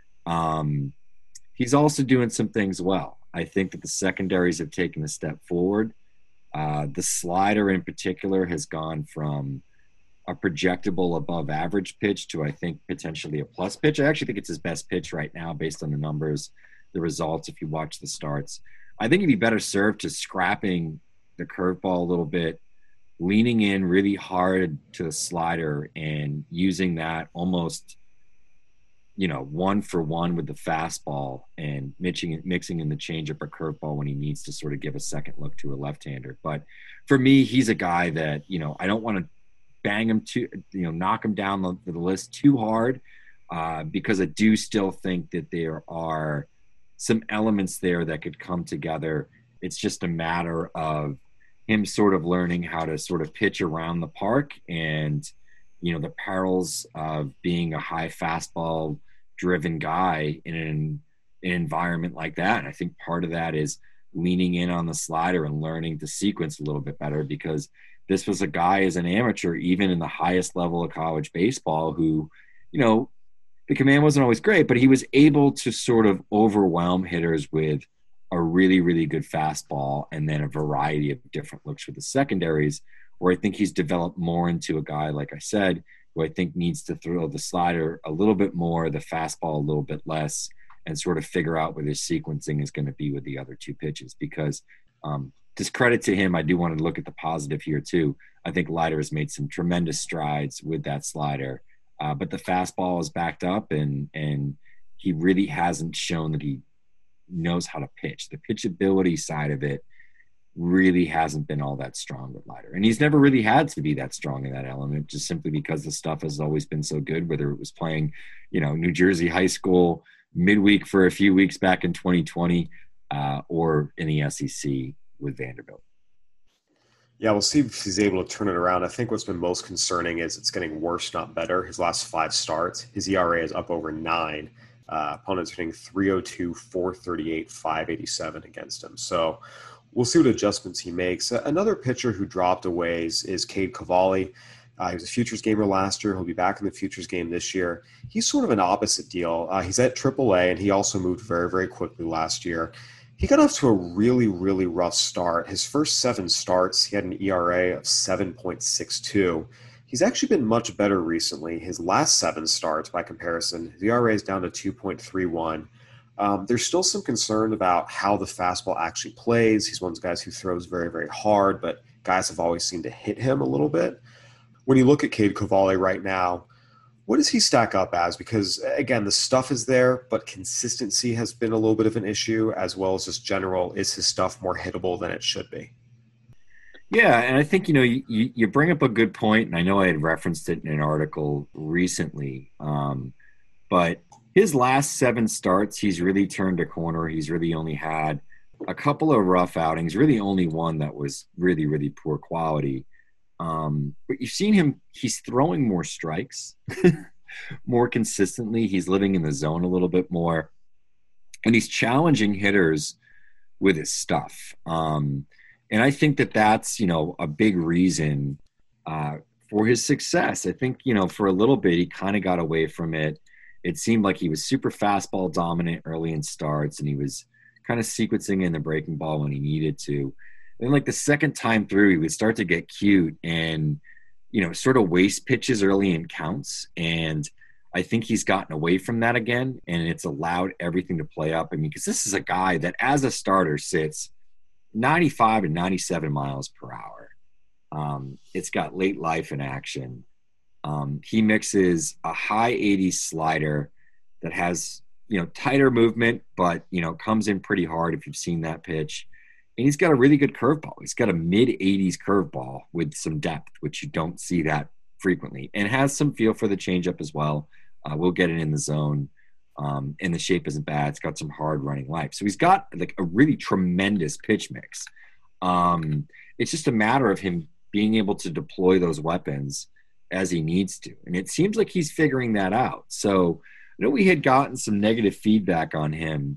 Um, he's also doing some things well. I think that the secondaries have taken a step forward. Uh, the slider in particular has gone from a projectable above average pitch to, I think, potentially a plus pitch. I actually think it's his best pitch right now based on the numbers, the results, if you watch the starts. I think he'd be better served to scrapping the curveball a little bit, leaning in really hard to the slider and using that almost, you know, one for one with the fastball and mixing, mixing in the changeup or curveball when he needs to sort of give a second look to a left-hander. But for me, he's a guy that, you know, I don't want to bang him to, you know, knock him down the, the list too hard uh, because I do still think that there are some elements there that could come together. It's just a matter of him sort of learning how to sort of pitch around the park and, you know, the perils of being a high fastball driven guy in an, an environment like that. And I think part of that is leaning in on the slider and learning to sequence a little bit better, because this was a guy as an amateur, even in the highest level of college baseball, who, you know, the command wasn't always great, but he was able to sort of overwhelm hitters with a really, really good fastball and then a variety of different looks with the secondaries, where I think he's developed more into a guy, like I said, who I think needs to throw the slider a little bit more, the fastball a little bit less, and sort of figure out what his sequencing is going to be with the other two pitches. Because um, discredit to him, I do want to look at the positive here too. I think Leiter has made some tremendous strides with that slider, uh, but the fastball is backed up, and and he really hasn't shown that he knows how to pitch. The pitchability side of it really hasn't been all that strong with Leiter. And he's never really had to be that strong in that element, just simply because the stuff has always been so good, whether it was playing, you know, New Jersey high school midweek for a few weeks back in twenty twenty, uh, or in the S E C with Vanderbilt. Yeah, we'll see if he's able to turn it around. I think what's been most concerning is it's getting worse, not better. His last five starts, his E R A is up over nine. Uh, opponents hitting three oh two, four thirty-eight, five eighty-seven against him. So we'll see what adjustments he makes. Uh, another pitcher who dropped a ways is Cade Cavalli. Uh, he was a Futures gamer last year. He'll be back in the Futures game this year. He's sort of an opposite deal. Uh, he's at triple A, and he also moved very, very quickly last year. He got off to a really, really rough start. His first seven starts, he had an E R A of seven point six two. He's actually been much better recently. His last seven starts, by comparison, his E R A is down to two point three one. Um, there's still some concern about how the fastball actually plays. He's one of those guys who throws very, very hard, but guys have always seemed to hit him a little bit. When you look at Cade Cavalli right now, what does he stack up as? Because, again, the stuff is there, but consistency has been a little bit of an issue, as well as just general, is his stuff more hittable than it should be? Yeah, and I think, you know, you, you bring up a good point, and I know I had referenced it in an article recently, um, but his last seven starts, he's really turned a corner. He's really only had a couple of rough outings, really only one that was really, really poor quality. Um, but you've seen him, he's throwing more strikes more consistently. He's living in the zone a little bit more, and he's challenging hitters with his stuff. Um, and I think that that's, you know, a big reason uh, for his success. I think, you know, for a little bit, he kind of got away from it. It seemed like he was super fastball dominant early in starts, and he was kind of sequencing in the breaking ball when he needed to. And like the second time through, he would start to get cute and, you know, sort of waste pitches early in counts. And I think he's gotten away from that again, and it's allowed everything to play up. I mean, because this is a guy that as a starter sits ninety-five and ninety-seven miles per hour. Um, it's got late life in action. Um, he mixes a high eighties slider that has, you know, tighter movement, but, you know, comes in pretty hard if you've seen that pitch. And he's got a really good curveball. He's got a mid-eighties curveball with some depth, which you don't see that frequently, and has some feel for the changeup as well. Uh, we'll get it in the zone, um, and the shape isn't bad. It's got some hard running life. So he's got like a really tremendous pitch mix. Um, it's just a matter of him being able to deploy those weapons as he needs to. And it seems like he's figuring that out. So I know we had gotten some negative feedback on him,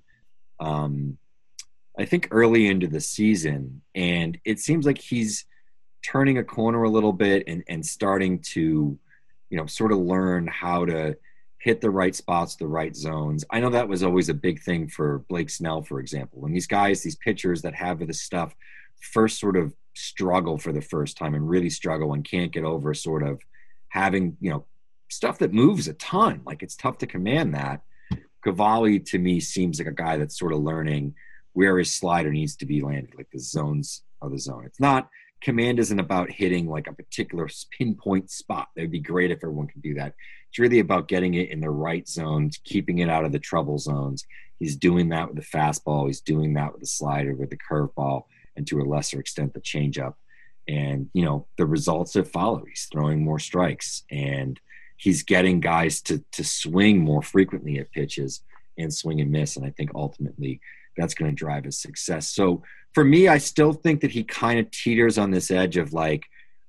um, I think early into the season, and it seems like he's turning a corner a little bit and, and starting to, you know, sort of learn how to hit the right spots, the right zones. I know that was always a big thing for Blake Snell, for example. When these guys, these pitchers that have this stuff first sort of struggle for the first time and really struggle and can't get over sort of having, you know, stuff that moves a ton. Like, it's tough to command that. Cavalli, to me, seems like a guy that's sort of learning where his slider needs to be landed, like the zones of the zone. It's not, command isn't about hitting like a particular pinpoint spot. It would be great if everyone could do that. It's really about getting it in the right zones, keeping it out of the trouble zones. He's doing that with the fastball. He's doing that with the slider, with the curveball, and to a lesser extent, the changeup. And, you know, the results have followed. He's throwing more strikes, and he's getting guys to to swing more frequently at pitches and swing and miss. And I think ultimately that's going to drive his success. So for me, I still think that he kind of teeters on this edge of like,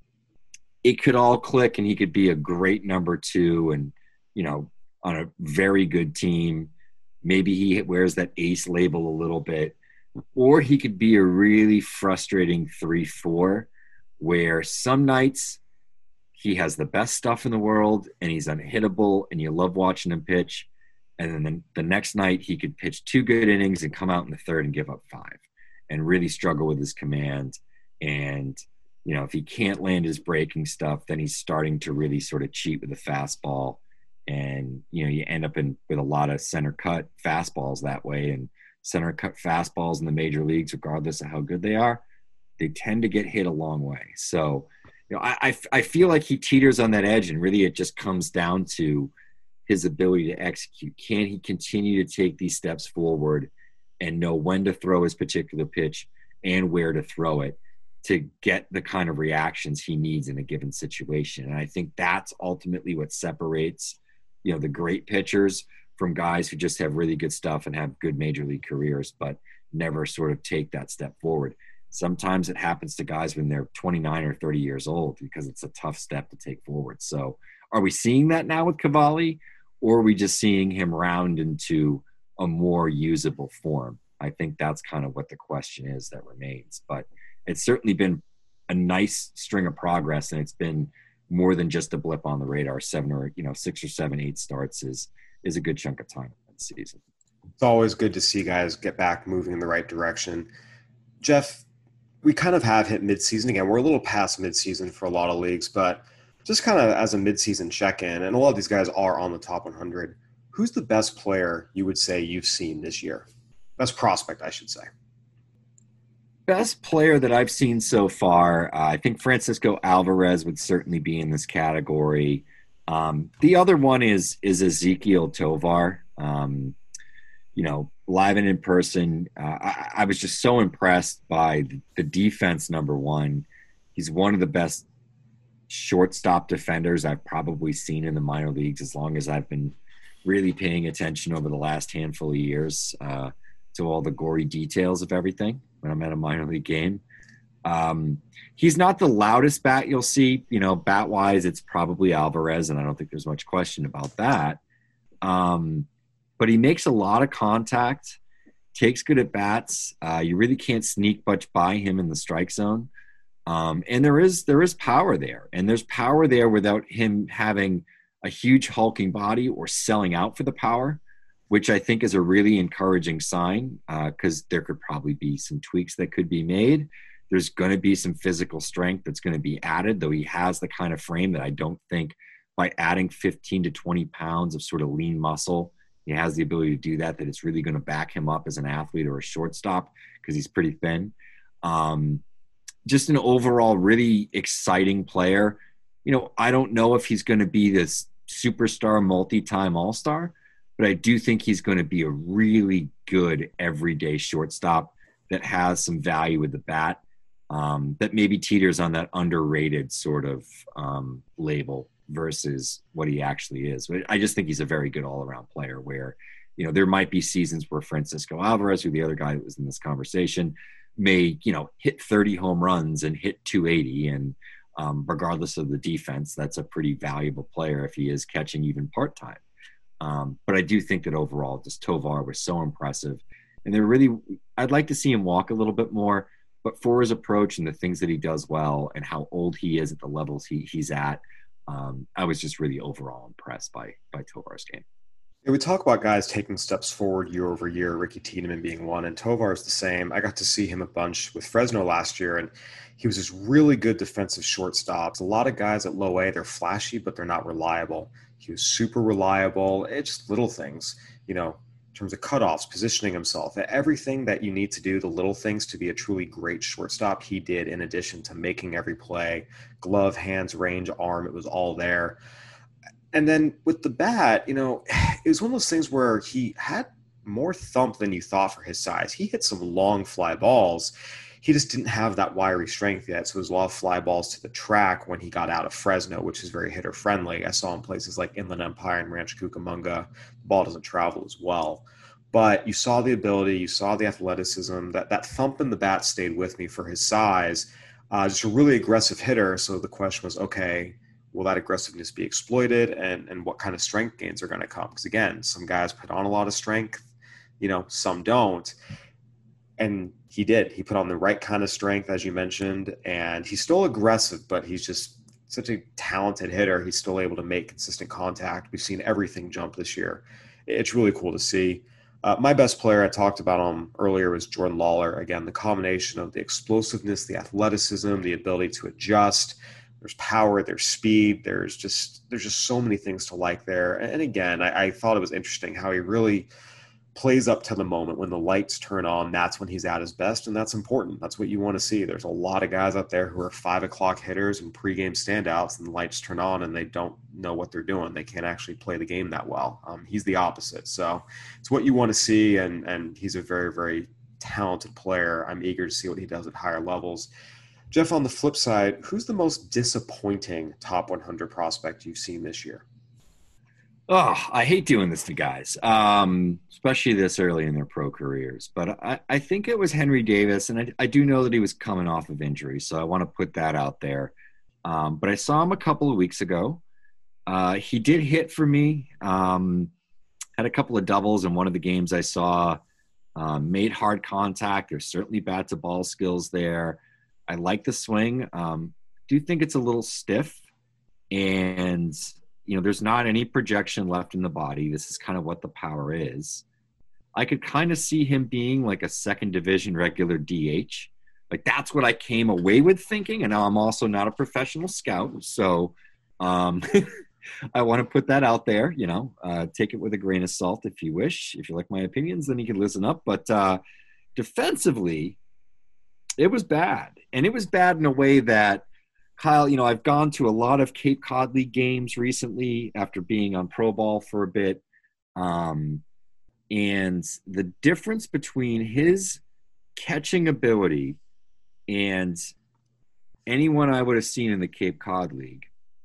it could all click and he could be a great number two and, you know, on a very good team. Maybe he wears that ace label a little bit. or he could be a really frustrating three four where some nights he has the best stuff in the world and he's unhittable and you love watching him pitch. And then the, the next night he could pitch two good innings and come out in the third and give up five and really struggle with his command. And, you know, if he can't land his breaking stuff, then he's starting to really sort of cheat with the fastball. And, you know, you end up in with a lot of center cut fastballs that way. And center cut fastballs in the major leagues, regardless of how good they are, they tend to get hit a long way. So, you know, I, I, I feel like he teeters on that edge, and really it just comes down to his ability to execute. Can he continue to take these steps forward and know when to throw his particular pitch and where to throw it to get the kind of reactions he needs in a given situation? And I think that's ultimately what separates, you know, the great pitchers from guys who just have really good stuff and have good major league careers, but never sort of take that step forward. Sometimes it happens to guys when they're twenty-nine or thirty years old because it's a tough step to take forward. So are we seeing that now with Cavalli, or are we just seeing him round into a more usable form? I think that's kind of what the question is that remains. But it's certainly been a nice string of progress, and it's been more than just a blip on the radar. Seven or, you know, six or seven, eight starts is is a good chunk of time in the season. It's always good to see guys get back moving in the right direction. Jeff, we kind of have hit midseason again. We're a little past midseason for a lot of leagues, but just kind of as a midseason check-in, and a lot of these guys are on the top one hundred, who's the best player you would say you've seen this year? Best prospect, I should say. Best player that I've seen so far, uh, I think Francisco Alvarez would certainly be in this category. Um, the other one is is Ezequiel Tovar. Um, you know, live and in person, uh, I, I was just so impressed by the defense, number one. He's one of the best shortstop defenders I've probably seen in the minor leagues as long as I've been really paying attention over the last handful of years uh, to all the gory details of everything when I'm at a minor league game. Um, he's not the loudest bat you'll see, you know, bat wise, it's probably Alvarez, and I don't think there's much question about that. Um, but he makes a lot of contact, takes good at bats. Uh, you really can't sneak much by him in the strike zone. Um, and there is, there is power there, and there's power there without him having a huge hulking body or selling out for the power, which I think is a really encouraging sign, because uh, there could probably be some tweaks that could be made. There's going to be some physical strength that's going to be added, though he has the kind of frame that I don't think by adding fifteen to twenty pounds of sort of lean muscle, he has the ability to do that, that it's really going to back him up as an athlete or a shortstop because he's pretty thin. Um, just an overall really exciting player. You know, I don't know if he's going to be this superstar multi-time all-star, but I do think he's going to be a really good everyday shortstop that has some value with the bat, um, that maybe teeters on that underrated sort of um, label versus what he actually is. But I just think he's a very good all-around player where, you know, there might be seasons where Francisco Alvarez, who the other guy that was in this conversation, may, you know, hit thirty home runs and hit two eighty. And um, regardless of the defense, that's a pretty valuable player if he is catching even part-time. Um, but I do think that overall, just Tovar was so impressive. And they're really, I'd like to see him walk a little bit more, but for his approach and the things that he does well and how old he is at the levels he he's at, um, I was just really overall impressed by by Tovar's game. Yeah, we talk about guys taking steps forward year over year, Ricky Tiedemann being one, and Tovar is the same. I got to see him a bunch with Fresno last year, and he was this really good defensive shortstop. A lot of guys at low A, they're flashy, but they're not reliable. He was super reliable. It's just little things, you know, in terms of cutoffs, positioning himself, everything that you need to do, the little things to be a truly great shortstop, he did in addition to making every play, glove, hands, range, arm, it was all there. And then with the bat, you know, it was one of those things where he had more thump than you thought for his size. He hit some long fly balls. He just didn't have that wiry strength yet. So it was a lot of fly balls to the track when he got out of Fresno, which is very hitter friendly. I saw in places like Inland Empire and Rancho Cucamonga, the ball doesn't travel as well. But you saw the ability, you saw the athleticism, that, that thump in the bat stayed with me for his size. Uh, just a really aggressive hitter. So the question was, okay, will that aggressiveness be exploited, and, and what kind of strength gains are going to come? Because again, some guys put on a lot of strength, you know, some don't. And he did. He put on the right kind of strength, as you mentioned, and he's still aggressive, but he's just such a talented hitter. He's still able to make consistent contact. We've seen everything jump this year. It's really cool to see. Uh, my best player, I talked about him earlier, was Jordan Lawler. Again, the combination of the explosiveness, the athleticism, the ability to adjust. There's power, there's speed, there's just there's just so many things to like there. And again, I, I thought it was interesting how he really plays up to the moment. When the lights turn on, that's when he's at his best, and that's important. That's what you want to see. There's a lot of guys out there who are five o'clock hitters and pregame standouts, and the lights turn on and they don't know what they're doing. They can't actually play the game that well. Um, he's the opposite. So it's what you want to see, and and he's a very, very talented player. I'm eager to see what he does at higher levels. Jeff, on the flip side, who's the most disappointing top one hundred prospect you've seen this year? Oh, I hate doing this to guys, um, especially this early in their pro careers. But I, I think it was Henry Davis, and I, I do know that he was coming off of injury, so I want to put that out there. Um, but I saw him a couple of weeks ago. Uh, he did hit for me, um, had a couple of doubles in one of the games I saw, um, made hard contact. There's certainly bat-to-ball skills there. I like the swing. Um, do think it's a little stiff, and – you know, there's not any projection left in the body. This is kind of what the power is. I could kind of see him being like a second division regular D H. Like that's what I came away with thinking. And now I'm also not a professional scout. So um, I want to put that out there, you know, uh, take it with a grain of salt if you wish. If you like my opinions, then you can listen up. But uh, defensively, it was bad. And it was bad in a way that, Kyle, you know, I've gone to a lot of Cape Cod League games recently after being on Pro Ball for a bit. Um, and the difference between his catching ability and anyone I would have seen in the Cape Cod League,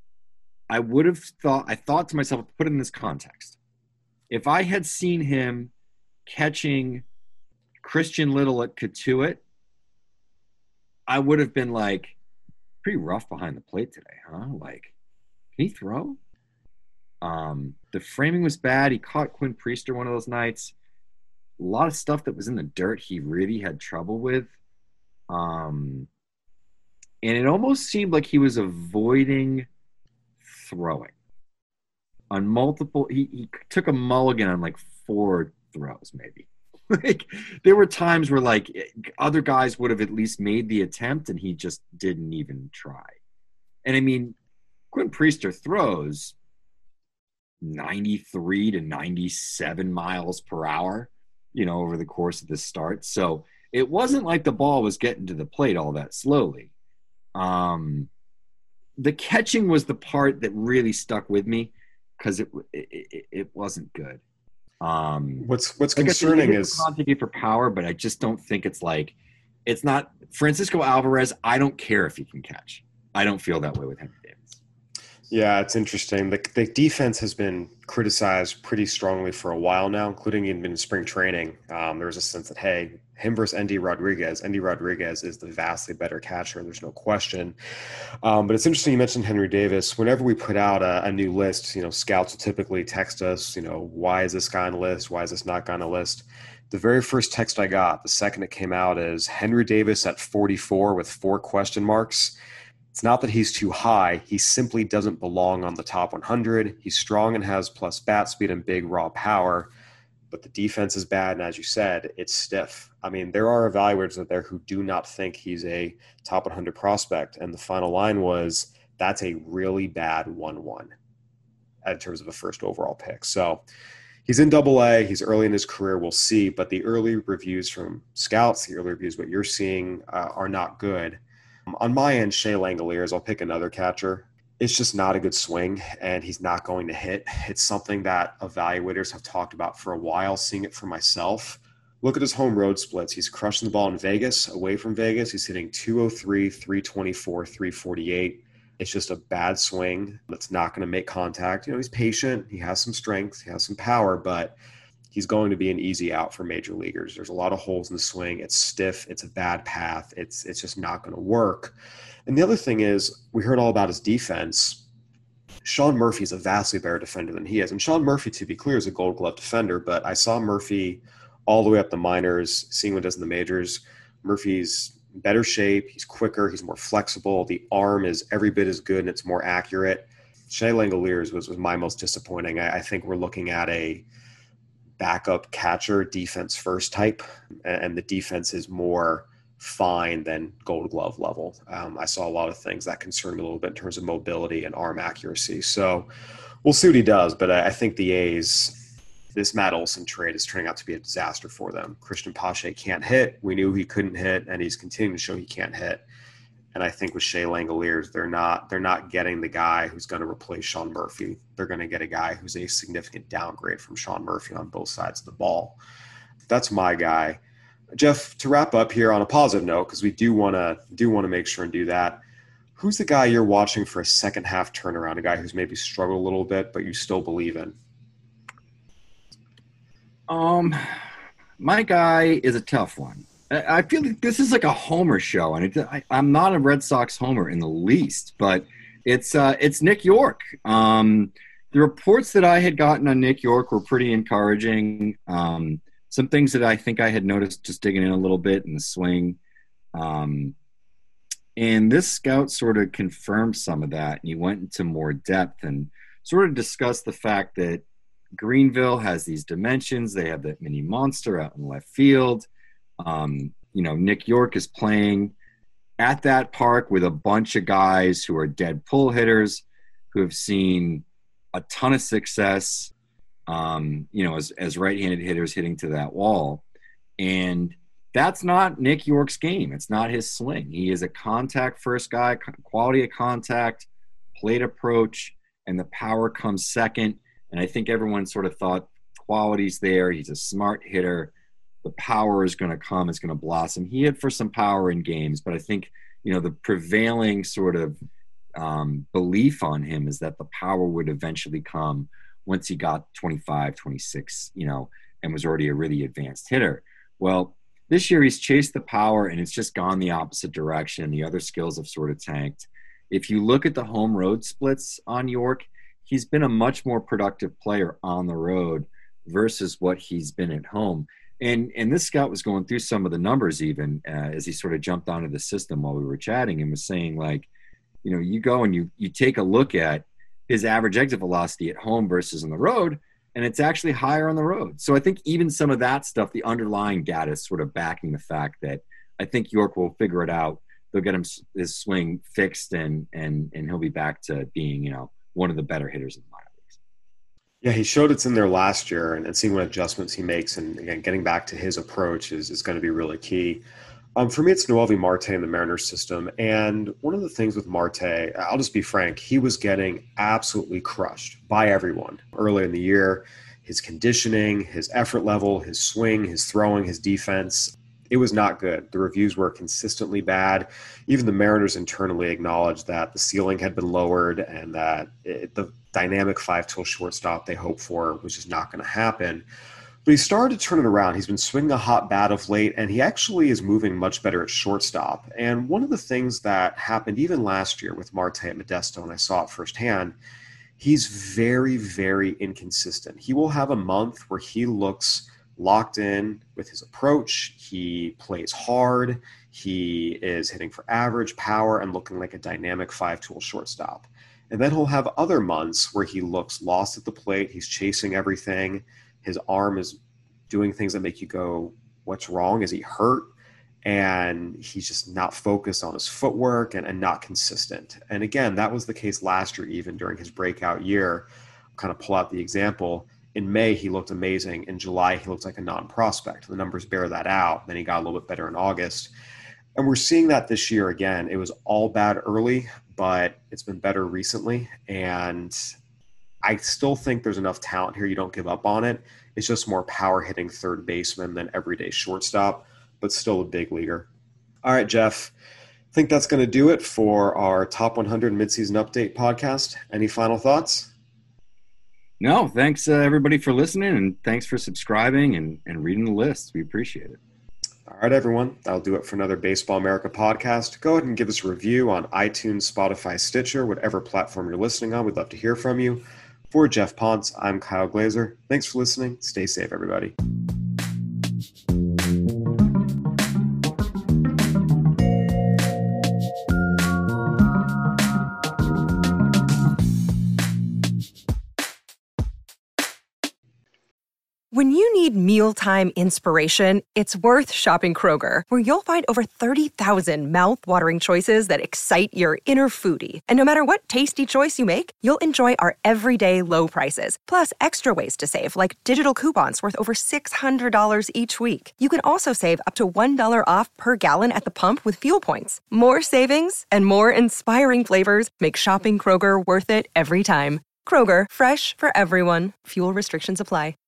I would have thought, I thought to myself, put it in this context. If I had seen him catching Christian Little at Cotuit, I would have been like, pretty rough behind the plate today, huh? Like, can he throw? Um, the framing was bad. He caught Quinn Priester one of those nights. A lot of stuff that was in the dirt he really had trouble with. Um, and it almost seemed like he was avoiding throwing. On multiple – he he took a mulligan on like four throws maybe. Like there were times where like other guys would have at least made the attempt and he just didn't even try. And I mean, Quinn Priester throws ninety-three to ninety-seven miles per hour, you know, over the course of the start. So it wasn't like the ball was getting to the plate all that slowly. Um, the catching was the part that really stuck with me because it, it it wasn't good. Um, what's what's like concerning I is quantity for power, but I just don't think it's like it's not Francisco Alvarez. I don't care if he can catch. I don't feel that way with Henry Davis. Yeah, it's interesting. The, the defense has been criticized pretty strongly for a while now, including even in spring training. Um, there was a sense that, hey, him versus Endy Rodriguez. Endy Rodriguez is the vastly better catcher. There's no question. Um, but it's interesting you mentioned Henry Davis. Whenever we put out a, a new list, you know, scouts will typically text us, you know, why is this guy on the list? Why is this not guy on the list? The very first text I got, the second it came out, is Henry Davis at forty-four with four question marks. It's not that he's too high. He simply doesn't belong on the top one hundred. He's strong and has plus bat speed and big raw power, but the defense is bad. And as you said, it's stiff. I mean, there are evaluators out there who do not think he's a top one hundred prospect. And the final line was, that's a really bad one one in terms of a first overall pick. So he's in double A. He's early in his career. We'll see. But the early reviews from scouts, the early reviews, what you're seeing uh, are not good. On my end, Shea Langoliers, I'll pick another catcher. It's just not a good swing, and he's not going to hit. It's something that evaluators have talked about for a while, seeing it for myself. Look at his home road splits. He's crushing the ball in Vegas, away from Vegas. He's hitting two oh three, three twenty-four, three forty-eight. It's just a bad swing that's not going to make contact. You know, he's patient. He has some strength. He has some power, but he's going to be an easy out for major leaguers. There's a lot of holes in the swing. It's stiff. It's a bad path. It's it's just not going to work. And the other thing is, we heard all about his defense. Sean Murphy's a vastly better defender than he is. And Sean Murphy, to be clear, is a Gold Glove defender, but I saw Murphy all the way up the minors, seeing what he does in the majors. Murphy's in better shape. He's quicker. He's more flexible. The arm is every bit as good and it's more accurate. Shea Langoliers was, was my most disappointing. I, I think we're looking at a backup catcher, defense first type, and, and the defense is more fine than Gold Glove level. Um, I saw a lot of things that concerned me a little bit in terms of mobility and arm accuracy. So we'll see what he does, but I, I think the A's, this Matt Olson trade is turning out to be a disaster for them. Christian Pache can't hit. We knew he couldn't hit, and he's continuing to show he can't hit. And I think with Shea Langoliers, they're not they're not getting the guy who's going to replace Sean Murphy. They're going to get a guy who's a significant downgrade from Sean Murphy on both sides of the ball. That's my guy. Jeff, to wrap up here on a positive note, because we do want to do want to make sure and do that. Who's the guy you're watching for a second half turnaround? A guy who's maybe struggled a little bit, but you still believe in? Um, my guy is a tough one. I, I feel like this is like a homer show, and it, I, I'm not a Red Sox homer in the least, but it's uh, it's Nick Yorke. Um, the reports that I had gotten on Nick Yorke were pretty encouraging. Um, some things that I think I had noticed just digging in a little bit in the swing. Um, and this scout sort of confirmed some of that, and he went into more depth and sort of discussed the fact that Greenville has these dimensions. They have that mini monster out in left field. Um, you know, Nick Yorke is playing at that park with a bunch of guys who are dead pull hitters who have seen a ton of success, um, you know, as, as right-handed hitters hitting to that wall. And that's not Nick Yorke's game. It's not his swing. He is a contact-first guy, quality of contact, plate approach, and the power comes second. And I think everyone sort of thought quality's there. He's a smart hitter. The power is going to come. It's going to blossom. He hit for some power in games, but I think, you know, the prevailing sort of um, belief on him is that the power would eventually come once he got twenty-five, twenty-six, you know, and was already a really advanced hitter. Well, this year he's chased the power and it's just gone the opposite direction. The other skills have sort of tanked. If you look at the home road splits on Yorke, he's been a much more productive player on the road versus what he's been at home. And and this scout was going through some of the numbers even uh, as he sort of jumped onto the system while we were chatting and was saying, like, you know, you go and you you take a look at his average exit velocity at home versus on the road, and it's actually higher on the road. So I think even some of that stuff, the underlying data is sort of backing the fact that I think Yorke will figure it out. They'll get him his swing fixed, and and and he'll be back to being, you know, one of the better hitters in the minor leagues. Yeah, he showed it's in there last year, and, and seeing what adjustments he makes, and again, getting back to his approach is, is going to be really key. Um, for me, it's Noelvi Marte in the Mariners system. And one of the things with Marte, I'll just be frank, he was getting absolutely crushed by everyone early in the year. His conditioning, his effort level, his swing, his throwing, his defense, it was not good. The reviews were consistently bad. Even the Mariners internally acknowledged that the ceiling had been lowered and that it, the dynamic five-tool shortstop they hoped for was just not going to happen. But he started to turn it around. He's been swinging a hot bat of late, and he actually is moving much better at shortstop. And one of the things that happened even last year with Marte at Modesto, and I saw it firsthand, he's very, very inconsistent. He will have a month where he looks locked in with his approach. He plays hard. He is hitting for average power and looking like a dynamic five-tool shortstop. And then he'll have other months where he looks lost at the plate. He's chasing everything. His arm is doing things that make you go, what's wrong? Is he hurt? And he's just not focused on his footwork and, and not consistent. And again, that was the case last year, even during his breakout year. I'll kind of pull out the example. In May, he looked amazing. In July, he looked like a non-prospect. The numbers bear that out. Then he got a little bit better in August. And we're seeing that this year again. It was all bad early, but it's been better recently. And I still think there's enough talent here. You don't give up on it. It's just more power hitting third baseman than everyday shortstop, but still a big leaguer. All right, Jeff, I think that's going to do it for our Top one hundred Midseason Update podcast. Any final thoughts? No, thanks uh, everybody for listening, and thanks for subscribing and, and reading the list. We appreciate it. All right, everyone. That'll do it for another Baseball America podcast. Go ahead and give us a review on iTunes, Spotify, Stitcher, whatever platform you're listening on. We'd love to hear from you. For Jeff Ponce, I'm Kyle Glazer. Thanks for listening. Stay safe, everybody. need mealtime inspiration, it's worth shopping Kroger, where you'll find over thirty thousand mouth-watering choices that excite your inner foodie. And no matter what tasty choice you make, you'll enjoy our everyday low prices, plus extra ways to save, like digital coupons worth over six hundred dollars each week. You can also save up to one dollar off per gallon at the pump with fuel points. More savings and more inspiring flavors make shopping Kroger worth it every time. Kroger, fresh for everyone. Fuel restrictions apply.